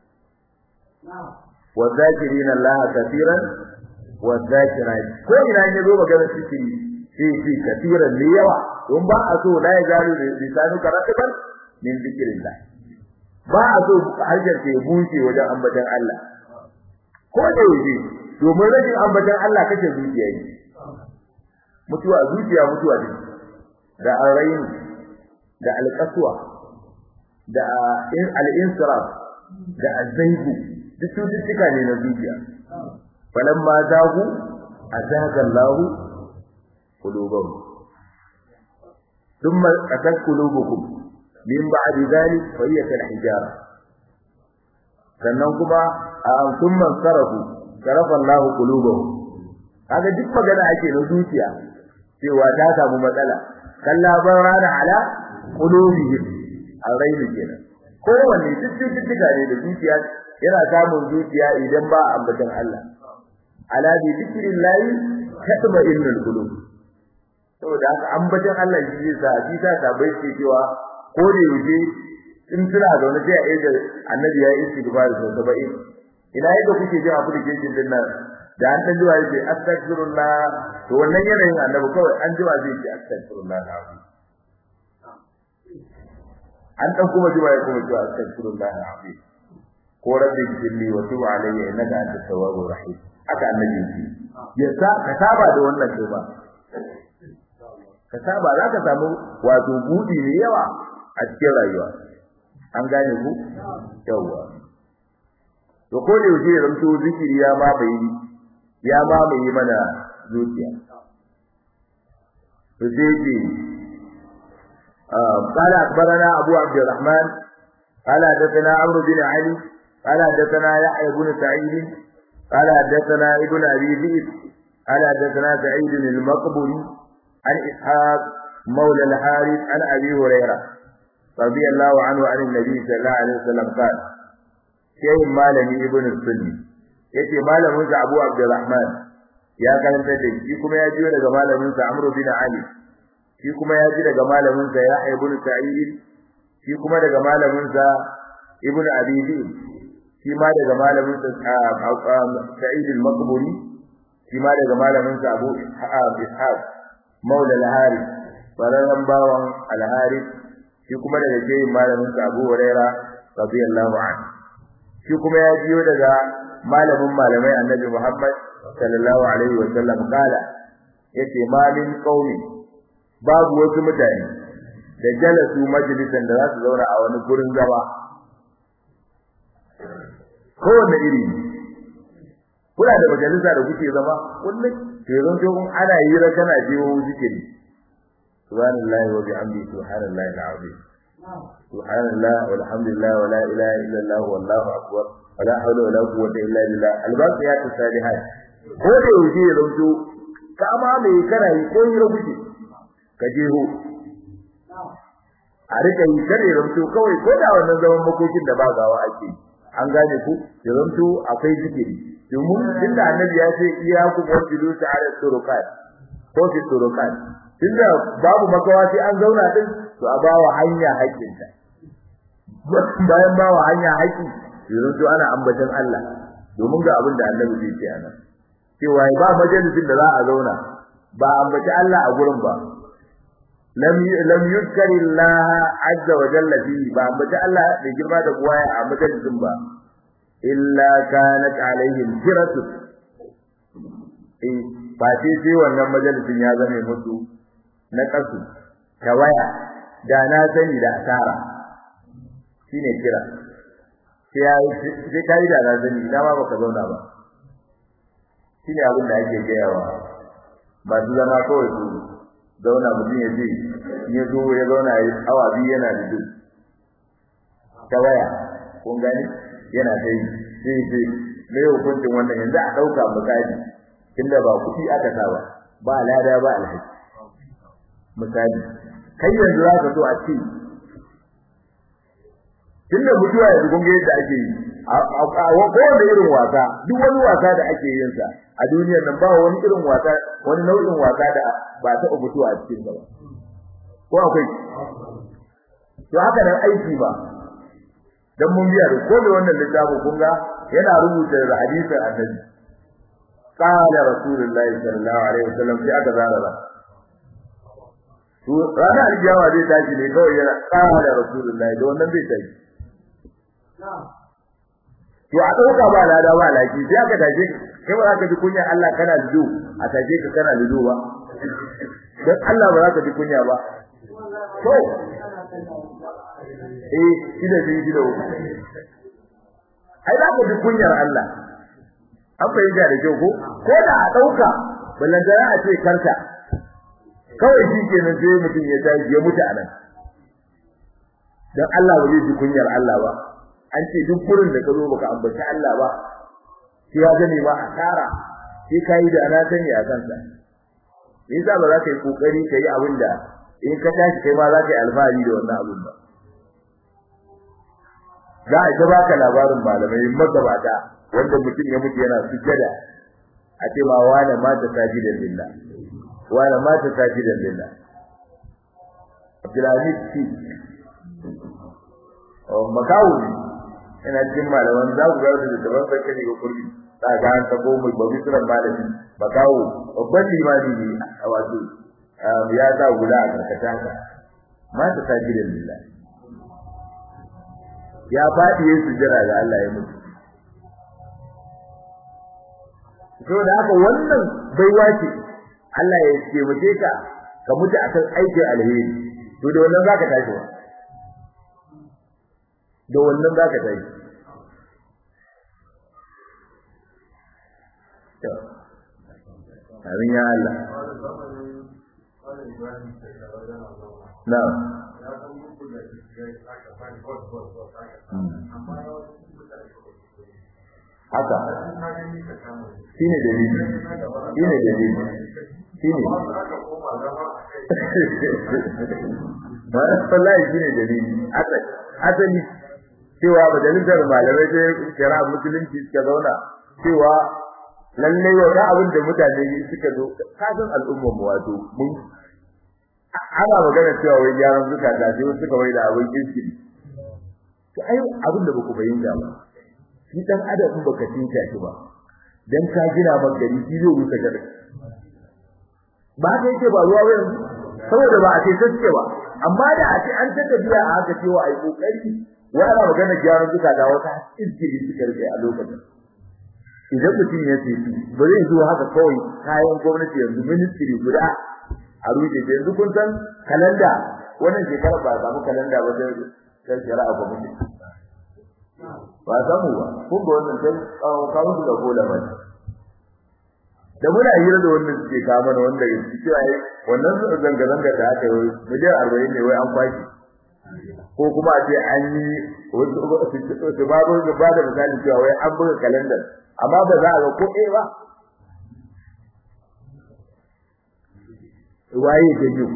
wa dhakirina allaha kaseeran wa dhakirat ko ina ne zo magana zikiri sai kaseeran ne yawa don ba a so la yajalu lisanu karatuban min zikrillah ba a so hajar ta bushe wajen ambatan Allah ko da yaji domin rashin ambatan Allah kace zuciya yi mutuwa zuciya mutuwa ce da arayin da alqaswa da al-insiraf da azaibu duk cututtuka ne na zuciya falamma zagu azaga Allahu qulubahum thumma qasat qulubukum min ba'di dhalik fa hiya kal-hijara sannan kuma thumma sarafa Allahu qulubahum kaga duk magana ake na zuciya cewa ta samu matsala kalla barana ala qulubihim al-rayn kenan kowanne cututtuka ne da zuciya yana samun zuciya idan ba ambatan Allah ala bi zikrillah tatma'innul qulub saboda haka ambatan Allah shi sa ta bai ce cewa ko da yaje in suna zaune sai a yi da annabi ya yi istighfar sau 70 ina yadda kuke jin application din nan da an dan jiwa yake astaghfirullah to wannan yanayin annabi kawai an jiwa zai ce astaghfirullah alazim an dan kuma jiwa ya kuma ce astaghfirullah alazim ko rabbi jilli wa tub alayya innaka antat tawwabur rahim haka annabi ya sa ka saba da wannan kai ba ka saba za ka samu wato budi ne yawa a cikin rayuwa an gane ku yawa to ko da yake zanto zikiri ya ma bai mana zuciya to sai ji قال أخبرنا أبو عبد الرحمن قال حدثنا عمرو بن علي قال حدثنا يحيى بن سعيد قال حدثنا ابن أبي ذئب قال حدثنا سعيد المقبري عن إسحاق مولى الحارث عن أبي هريرة رضي الله عنه عن النبي صلى الله عليه وسلم قال شيء مالني ابن السني yace malamin sa Abu Abdurrahman ya karanta da shi kuma ya ji daga malamin sa Amr bin Ali shi kuma ya ji daga malamin sa Yahya ibn Sa'id shi kuma daga malamin sa Ibn Abi Dhib shi ma daga malamin sa Sa'id al-Maqburi shi ma daga malamin sa Abu Ishaq Maula al-Harith bararan bawan al-Harith shi kuma daga shehin malamin sa Abu Hurairah radiyallahu anhu shi kuma ya jiyo daga malamin malamai Annabi Muhammad sallallahu alaihi wa sallam kala yace malin qaumi babu wasu mutane da jalasu majalisan da za su zauna a wani gurin zama kowanne iri kuna da majalisa da kuke zama kullum sai zan to ana hira kana jiwo zikiri subhanallahi wa bihamdihi subhanallahi alazim subhanallah walhamdulillah wala ilaha illallah wallahu akbar wala hawla wala quwwata illa billah albaqiyat as-salihat ko da yake zanto kama mai kana yi ko hira kuke ka jeho a rika yi kare zanto kawai ko da wannan zaman makokin da ba gawa ake an gane ku zanto akwai zikiri domin tunda annabi ya ce iyaku wajidu ta'ala turuqat ko fi turuqat tunda babu makawa sai an zauna din to a bawa hanya haƙƙinta bayan bawa hanya haƙƙi yanzu ana ambatan Allah domin ga abin da annabi zai ce anan cewa ba majalisin da za a zauna ba ambaci Allah a gurin ba lam yuzkari Allah azza wa jalla fi ba ambaci Allah da girma da buwaya a majalisin ba illa kanat alaihim jiratu ba sai wannan majalisin ya zame musu na kasu tawaya da na sani da asara shine kira sai kai da na sani idan ba baka zauna ba shine abin da ake gayawa ba su zama kawai su zauna mutum ya je ya zo ya zauna awa biyu yana da duk tawaya kun gani yana dai sai me hukuncin wannan yanzu a dauka misali inda ba kuɗi aka sa ba lada ba alhaji misali kai yanzu za ka so a ce tunda mutuwa yanzu kun ga yadda ake yi a kowane irin wasa duk wani wasa da ake yin sa a duniyar nan ba wani irin wasa wani nau'in wasa da ba ta mutuwa a cikin sa ba ko akwai to haka nan aiki ba dan mun biya da kowane wannan littafi kun ga yana rubuta da hadisin annabi qala rasulullahi sallallahu alaihi wasallam sai aka zara to rana aljawa zai tashi ne kawai yana qala rasulullahi da wannan zai tashi to a dauka ba lada ba laki sai aka tashi kai ba za ka ji kunya Allah kana lido a tashi ka kana lido ba dan Allah ba za ka ji kunya ba to shida ai za ka ji kunyar Allah an fahimta da kyau ko da a dauka ballantana a ce karka kawai shi kenan sai mutum ya tashi ya mutu anan dan Allah ba zai ji kunyar Allah ba an ce duk gurin da ka zo baka ambaci Allah ba sai ya gane ba asara sai kai da ana sani a kansa yasa ba za ka yi kokari kai abin da in ka tashi kai ma za ka yi alfahari da wannan abin ba za a baka labarin malamai magabata wanda mutum ya mutu yana sujjada a ce ma wala ma ta sajidan lillah wala ma ta sajidan lillah Abdulaziz makawu ina cikin malaman za ku ga da daban bakari ko kurbi ta ga an tabo mu babu suran malami makawu babban limami ne a wato ya sa gula a karkata ka ma ta tajirin lillahi ya fadi yin sujjada ga Allah ya mutu to da haka wannan baiwa ce Allah ya ce muke ka mutu akan aikin alheri to da wannan zaka tashi wa da wannan zaka tashi to amin ya Allah na haka shine dalili wallahi shine dalili asali cewa majalisar malamai da kira musulunci suka zauna cewa lalle wata abin da mutane suka zo kasan al'ummar mu wato mun ana magana cewa wai yaran suka da sai suka wai da abin kirki to ai abin da baku bayyana ba shi dan adam in baka tinka shi ba dan ka gina maka gari shi zai rusa gari ba kai ce ba ruwa wai saboda ba a ce take ba amma da a ce an ta tafiya a haka cewa ai kokari wai ana magana gyaran suka da wata izgiri suka rike a lokacin idan mutum ya ce ba zai zo haka kawai kayan gwamnati yanzu ministry guda a rufe yanzu kun san kalanda wannan shekara ba samu kalanda ba sai shari'a gwamnati ba samu ba kun ga wannan sai kawo da gola ba da muna hira da wannan suke kawo mana wanda yake cewa wannan zanga-zanga da aka yi miliyan 40 ne wai an kwashi ko kuma a ce an yi wasu babu ba da misali cewa wai an buga kalandar amma ba za a ga ko ba waye ke yi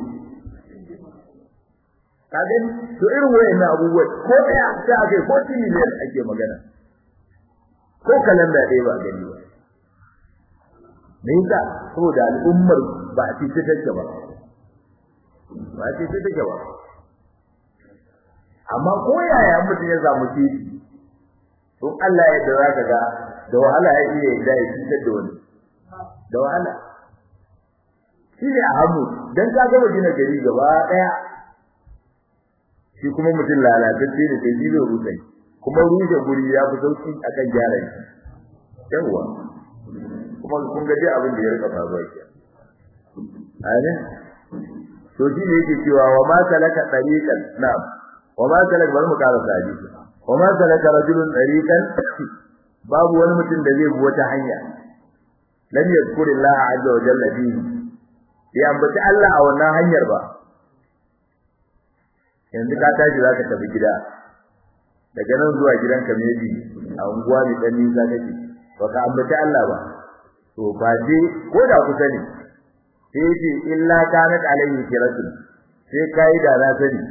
kaga to irin wayannan abubuwa ko daya sai ake ko miliyan ake magana ko kalanda dai ba gani ba me yasa saboda al'ummar ba a cikin take ba ba a cikin take ba amma ko yaya mutum ya samu titi to Allah ya da zaka ga da wahala ya iya da ya fitar da wani da wahala shi ne a hannu dan ka ga gina gari gaba daya shi kuma mutum lalatacce ne sai jibe rusai kuma rushe guri ya fi sauki akan gyara shi yawa kuma kun ga dai abin da ya rika faruwa ke amin to shi ne yake cewa wa ma salaka tariqan na'am wa ma salaka bar mu karasa hadisi wa ma salaka rajulun tariqan babu wani mutum da zai bi wata hanya lam yazkurillah azza wa jalla fihi ya ambaci Allah a wannan hanyar ba yanzu ka tashi zaka tafi gida daga nan zuwa gidanka maybe a unguwa ne dan nisa kake ba ka ambaci Allah ba to ba dai ko da ku sani sai ce illa kanat alayhi kiratun sai kai da na sani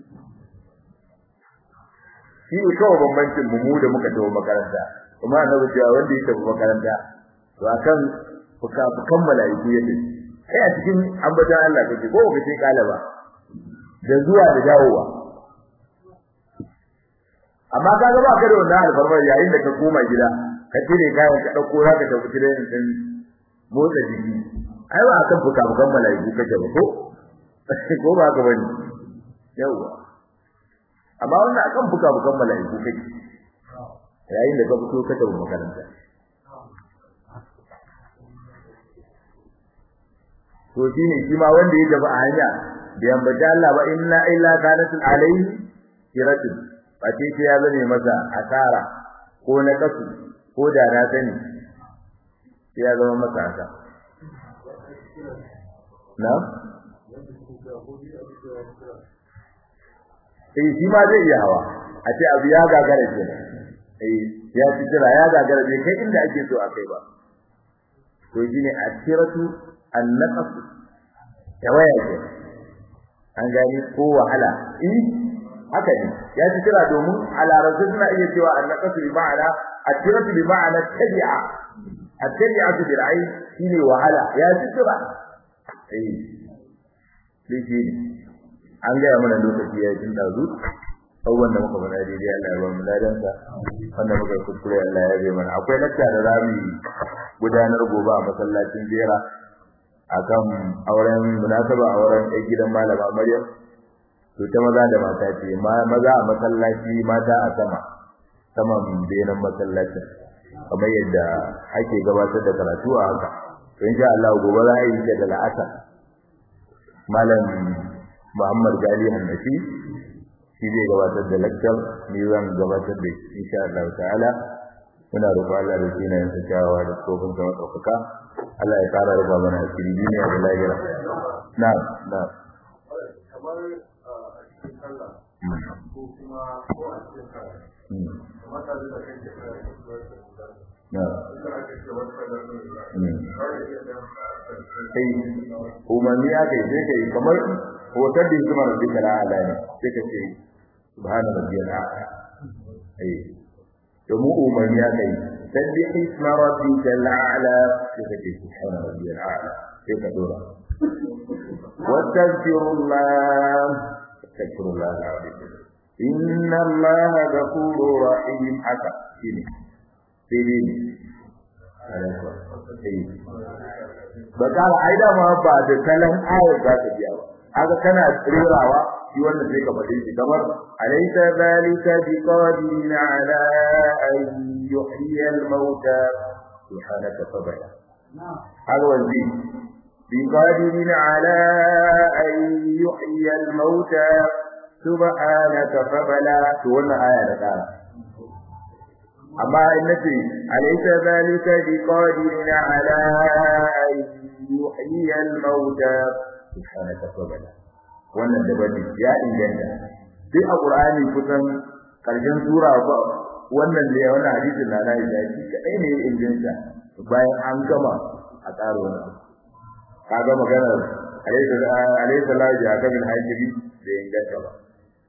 shi ne kawai bambancin mu da muka tafi makaranta kuma annabi cewa wanda ya tafi makaranta to akan fukan malaiku yake kai a cikin ambatan Allah kake ko kace kala ba da zuwa da dawowa amma kaga ba ka da wannan alfarma yayin da ka koma gida ka cire kayan ka dauko zaka tafi gidan din motsa jiki ai ba akan fukan malaiku kake ba ko ba ka bane yawa amma wannan akan fukan malaiku kake yayin da ka fito ka tafi makaranta to shine shi ma wanda ya tafi a hanya da yambaci Allah ba inna illa kanatul alayhi kiratun ba ce ya zame masa asara ko na kasu ko da na sani ya zama masa haka na shi ma zai iya hawa a ce abu ya gagara ce ya ci jira ya gagara bai kai inda ake so a kai ba to shine asiratu an-naqas tawaya ce an gani ko wahala haka ne ya ci jira domin alarabta suna iya cewa an-naqas bi ma'ana asiratu bi ma'ana tabi'a at-tabi'atu bil 'ayn shine wahala ya ci jira dai an ga mana lokaci ya jin dazu abubuwan da muka faɗa daidai Allah ya ba mu ladansa wanda muka kuskure Allah ya zai mana akwai lakta da zamu gudanar gobe a masallacin Jera akan auren munasaba auren ɗan gidan malama Maryam to ta maza da mata ce maza a masallaci mata a saman benan masallacin kamar yadda ake gabatar da karatu a haka to insha Allah gobe za a yi da la'asar malam Muhammad Gali Hannafi shi zai gabatar da lecture ni zan gabatar da insha Allah ta'ala muna roƙon Allah da sunayen sa kyawawa da tsofin sa matsauka Allah ya fara ruba mana asiri duniya da lahira na'am kamar a cikin sallah ko kuma ko a cikin sallah kamar da kake sai umarni ya kai sai kai kamar hotar da zuma rabbi kala ala ne sai ka ce subhana rabbiyal a'la to mu umarni ya kai sabbih isma rabbikal a'la sai ka ce subhana rabbiyal a'la sai ka dora wastaghfirullah alazim inna allaha ghafurur rahim haka shine ba ka aida ma ba da kalan ayar za ta biya ba haka kana tsirawa shi wannan sai ka faɗi shi kamar alaysa zalika biqadirin ala an yuhyi al-mauta subhanaka fabala haka wanzi biqadirin ala an yuhyi al-mauta subhanaka fabala to wannan aya da kara amma innati alaysa zalika biqadirin ala an yuhyi al-mauta subhanaka fabala wannan da bane ya inganta duk a qur'ani kusan karshen sura ba wannan ne wannan hadisin na nayi da shi kadai ne inganta bayan an gama a tsaro wannan kaga magana alaysa la jaka bil hajri da inganta ba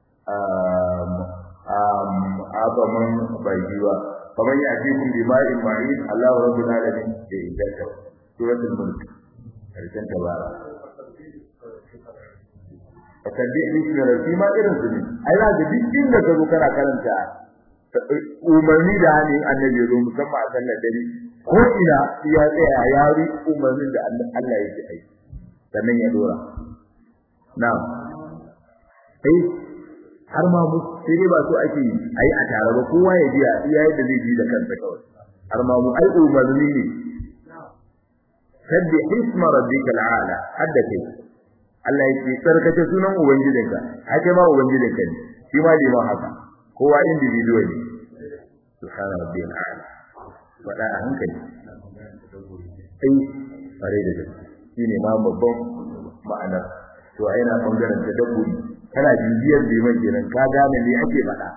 man bayyiwa kamar ya ce kun bima'in ma'in Allah rabbul alamin da inganta suratul mulk karshen tabara akadi ismi rabbi ma irin su ne ai za ga duk inda ka zo kana karanta umarni da hani annabi zo musamman a sallar dare ko ina ya tsaya ya ri umarnin da Allah yake ai sannan ya dora na'am har ma mu sai dai ba so ake ai a tare ba kowa ya biya iya yadda zai ji da kansa kawai har ma mu ai umarni ne sabbi isma rabbikal a'la haddace Allah yake sarkace sunan ubangijinka hake ma ubangijinka ne shi ma liman haka kowa individual ne subhana rabbiyal a'la wada a hankali fare da shine ma babban ma'anar to ai na bangaren tadabburi kana bibiyar liman kenan ka gane me ake faɗa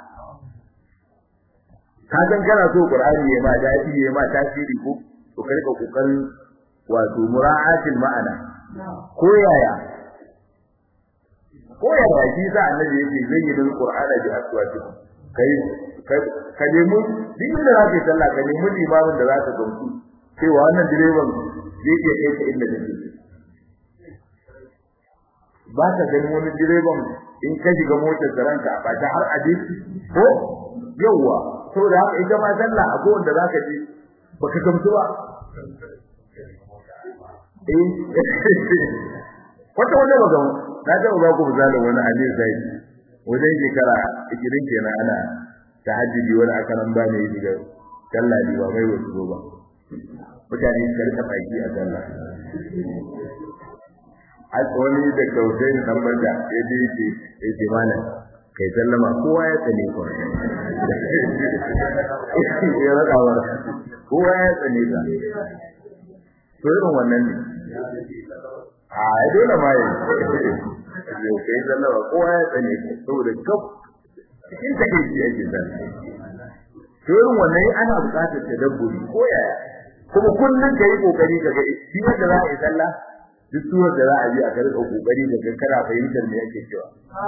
ka san kana so Qur'ani ya ma dadi ya ma tasiri ko to kai ka kokarin wato mura'atil ma'ana ko yaya shi sa annabi yake zayyidul Qur'ana bi aswati ka nemi duk da zaka sallah ka nemi limamin da zaka gamsu cewa wannan direban zai iya kai ka inda kake ba ta gani wani direban in ka shiga motar saranka ba ta har aje ko yawa saboda haka ita ma sallah a kowanne da zaka ji baka gamsu ba wata ba na ga ba ku misalin wani hadisi sai wajen shekara 20 kenan ana tahajjudi wani akaran ba ne diga sallah di ba mai wasu ba mutane su karka baki a sallah wani da kautai da tambaya yace mana kai sallama kowa ya tsane ko ya raka wa kowa ya tsane ka to irin wannan ne a dole ma yi kai sallama kowa ya tsane ka saboda kaf cikin take shi yake zan to irin wannan ana buƙatar tadabburi ko yaya kuma kullun kai kokari kaga shi wanda za a yi sallah duk suwar da za a yi a karɓar kokari da kana fahimtar me yake cewa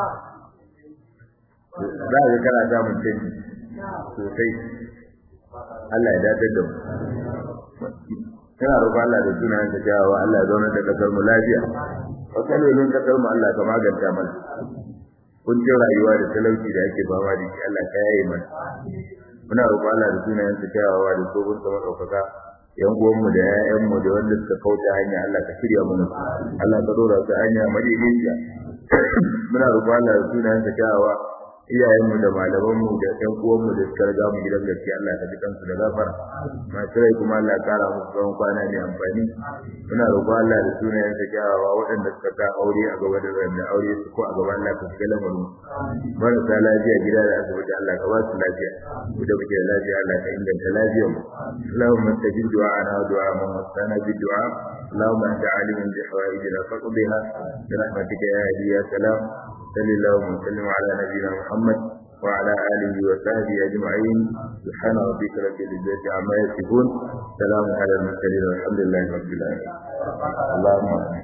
za a kana samun canji sosai Allah ya dace da mu kana roƙon Allah da sunan ka jawo Allah ya zauna da kasar mu lafiya wa kalolin kasar mu Allah ka maganta mana kuncin rayuwa da talauci da ake fama da shi Allah ka yaye mana muna roƙon Allah da sunayen sa kyawawa da tsohon sa madaukaka yan uwanmu da ƴaƴanmu da wanda suka kauta hanya Allah ka shirya mana Allah ka dora su hanya madaidaiciya muna roƙon Allah da sunayen sa kyawawa iyayenmu da malamanmu da ƴan uwanmu da suka riga mu gidan gaskiya Allah ka ji kansu da gafara masu rai kuma Allah ya kara musu tsawon kwana mai amfani muna roƙon Allah da sunayen sa kyawawa waɗanda suka sa aure a gaba da wanda aure su ko a gaba Allah ka shiga lamarin marasa lafiya gida da asibiti Allah ka ba su lafiya mu da muke da lafiya Allah ka inganta lafiyar mu Allahumma stajib du'ana wa du'a man wasana bi du'a Allahumma anta alimun bi hawaijina faqdiha bi rahmatika ya hadi ya salam sallallahu alaihi wa sallam ala nabiyyina Muhammad وعلى آله وصحبه أجمعين سبحان ربك رب العزة عما يصفون سلام على المرسلين والحمد لله رب العالمين اللهم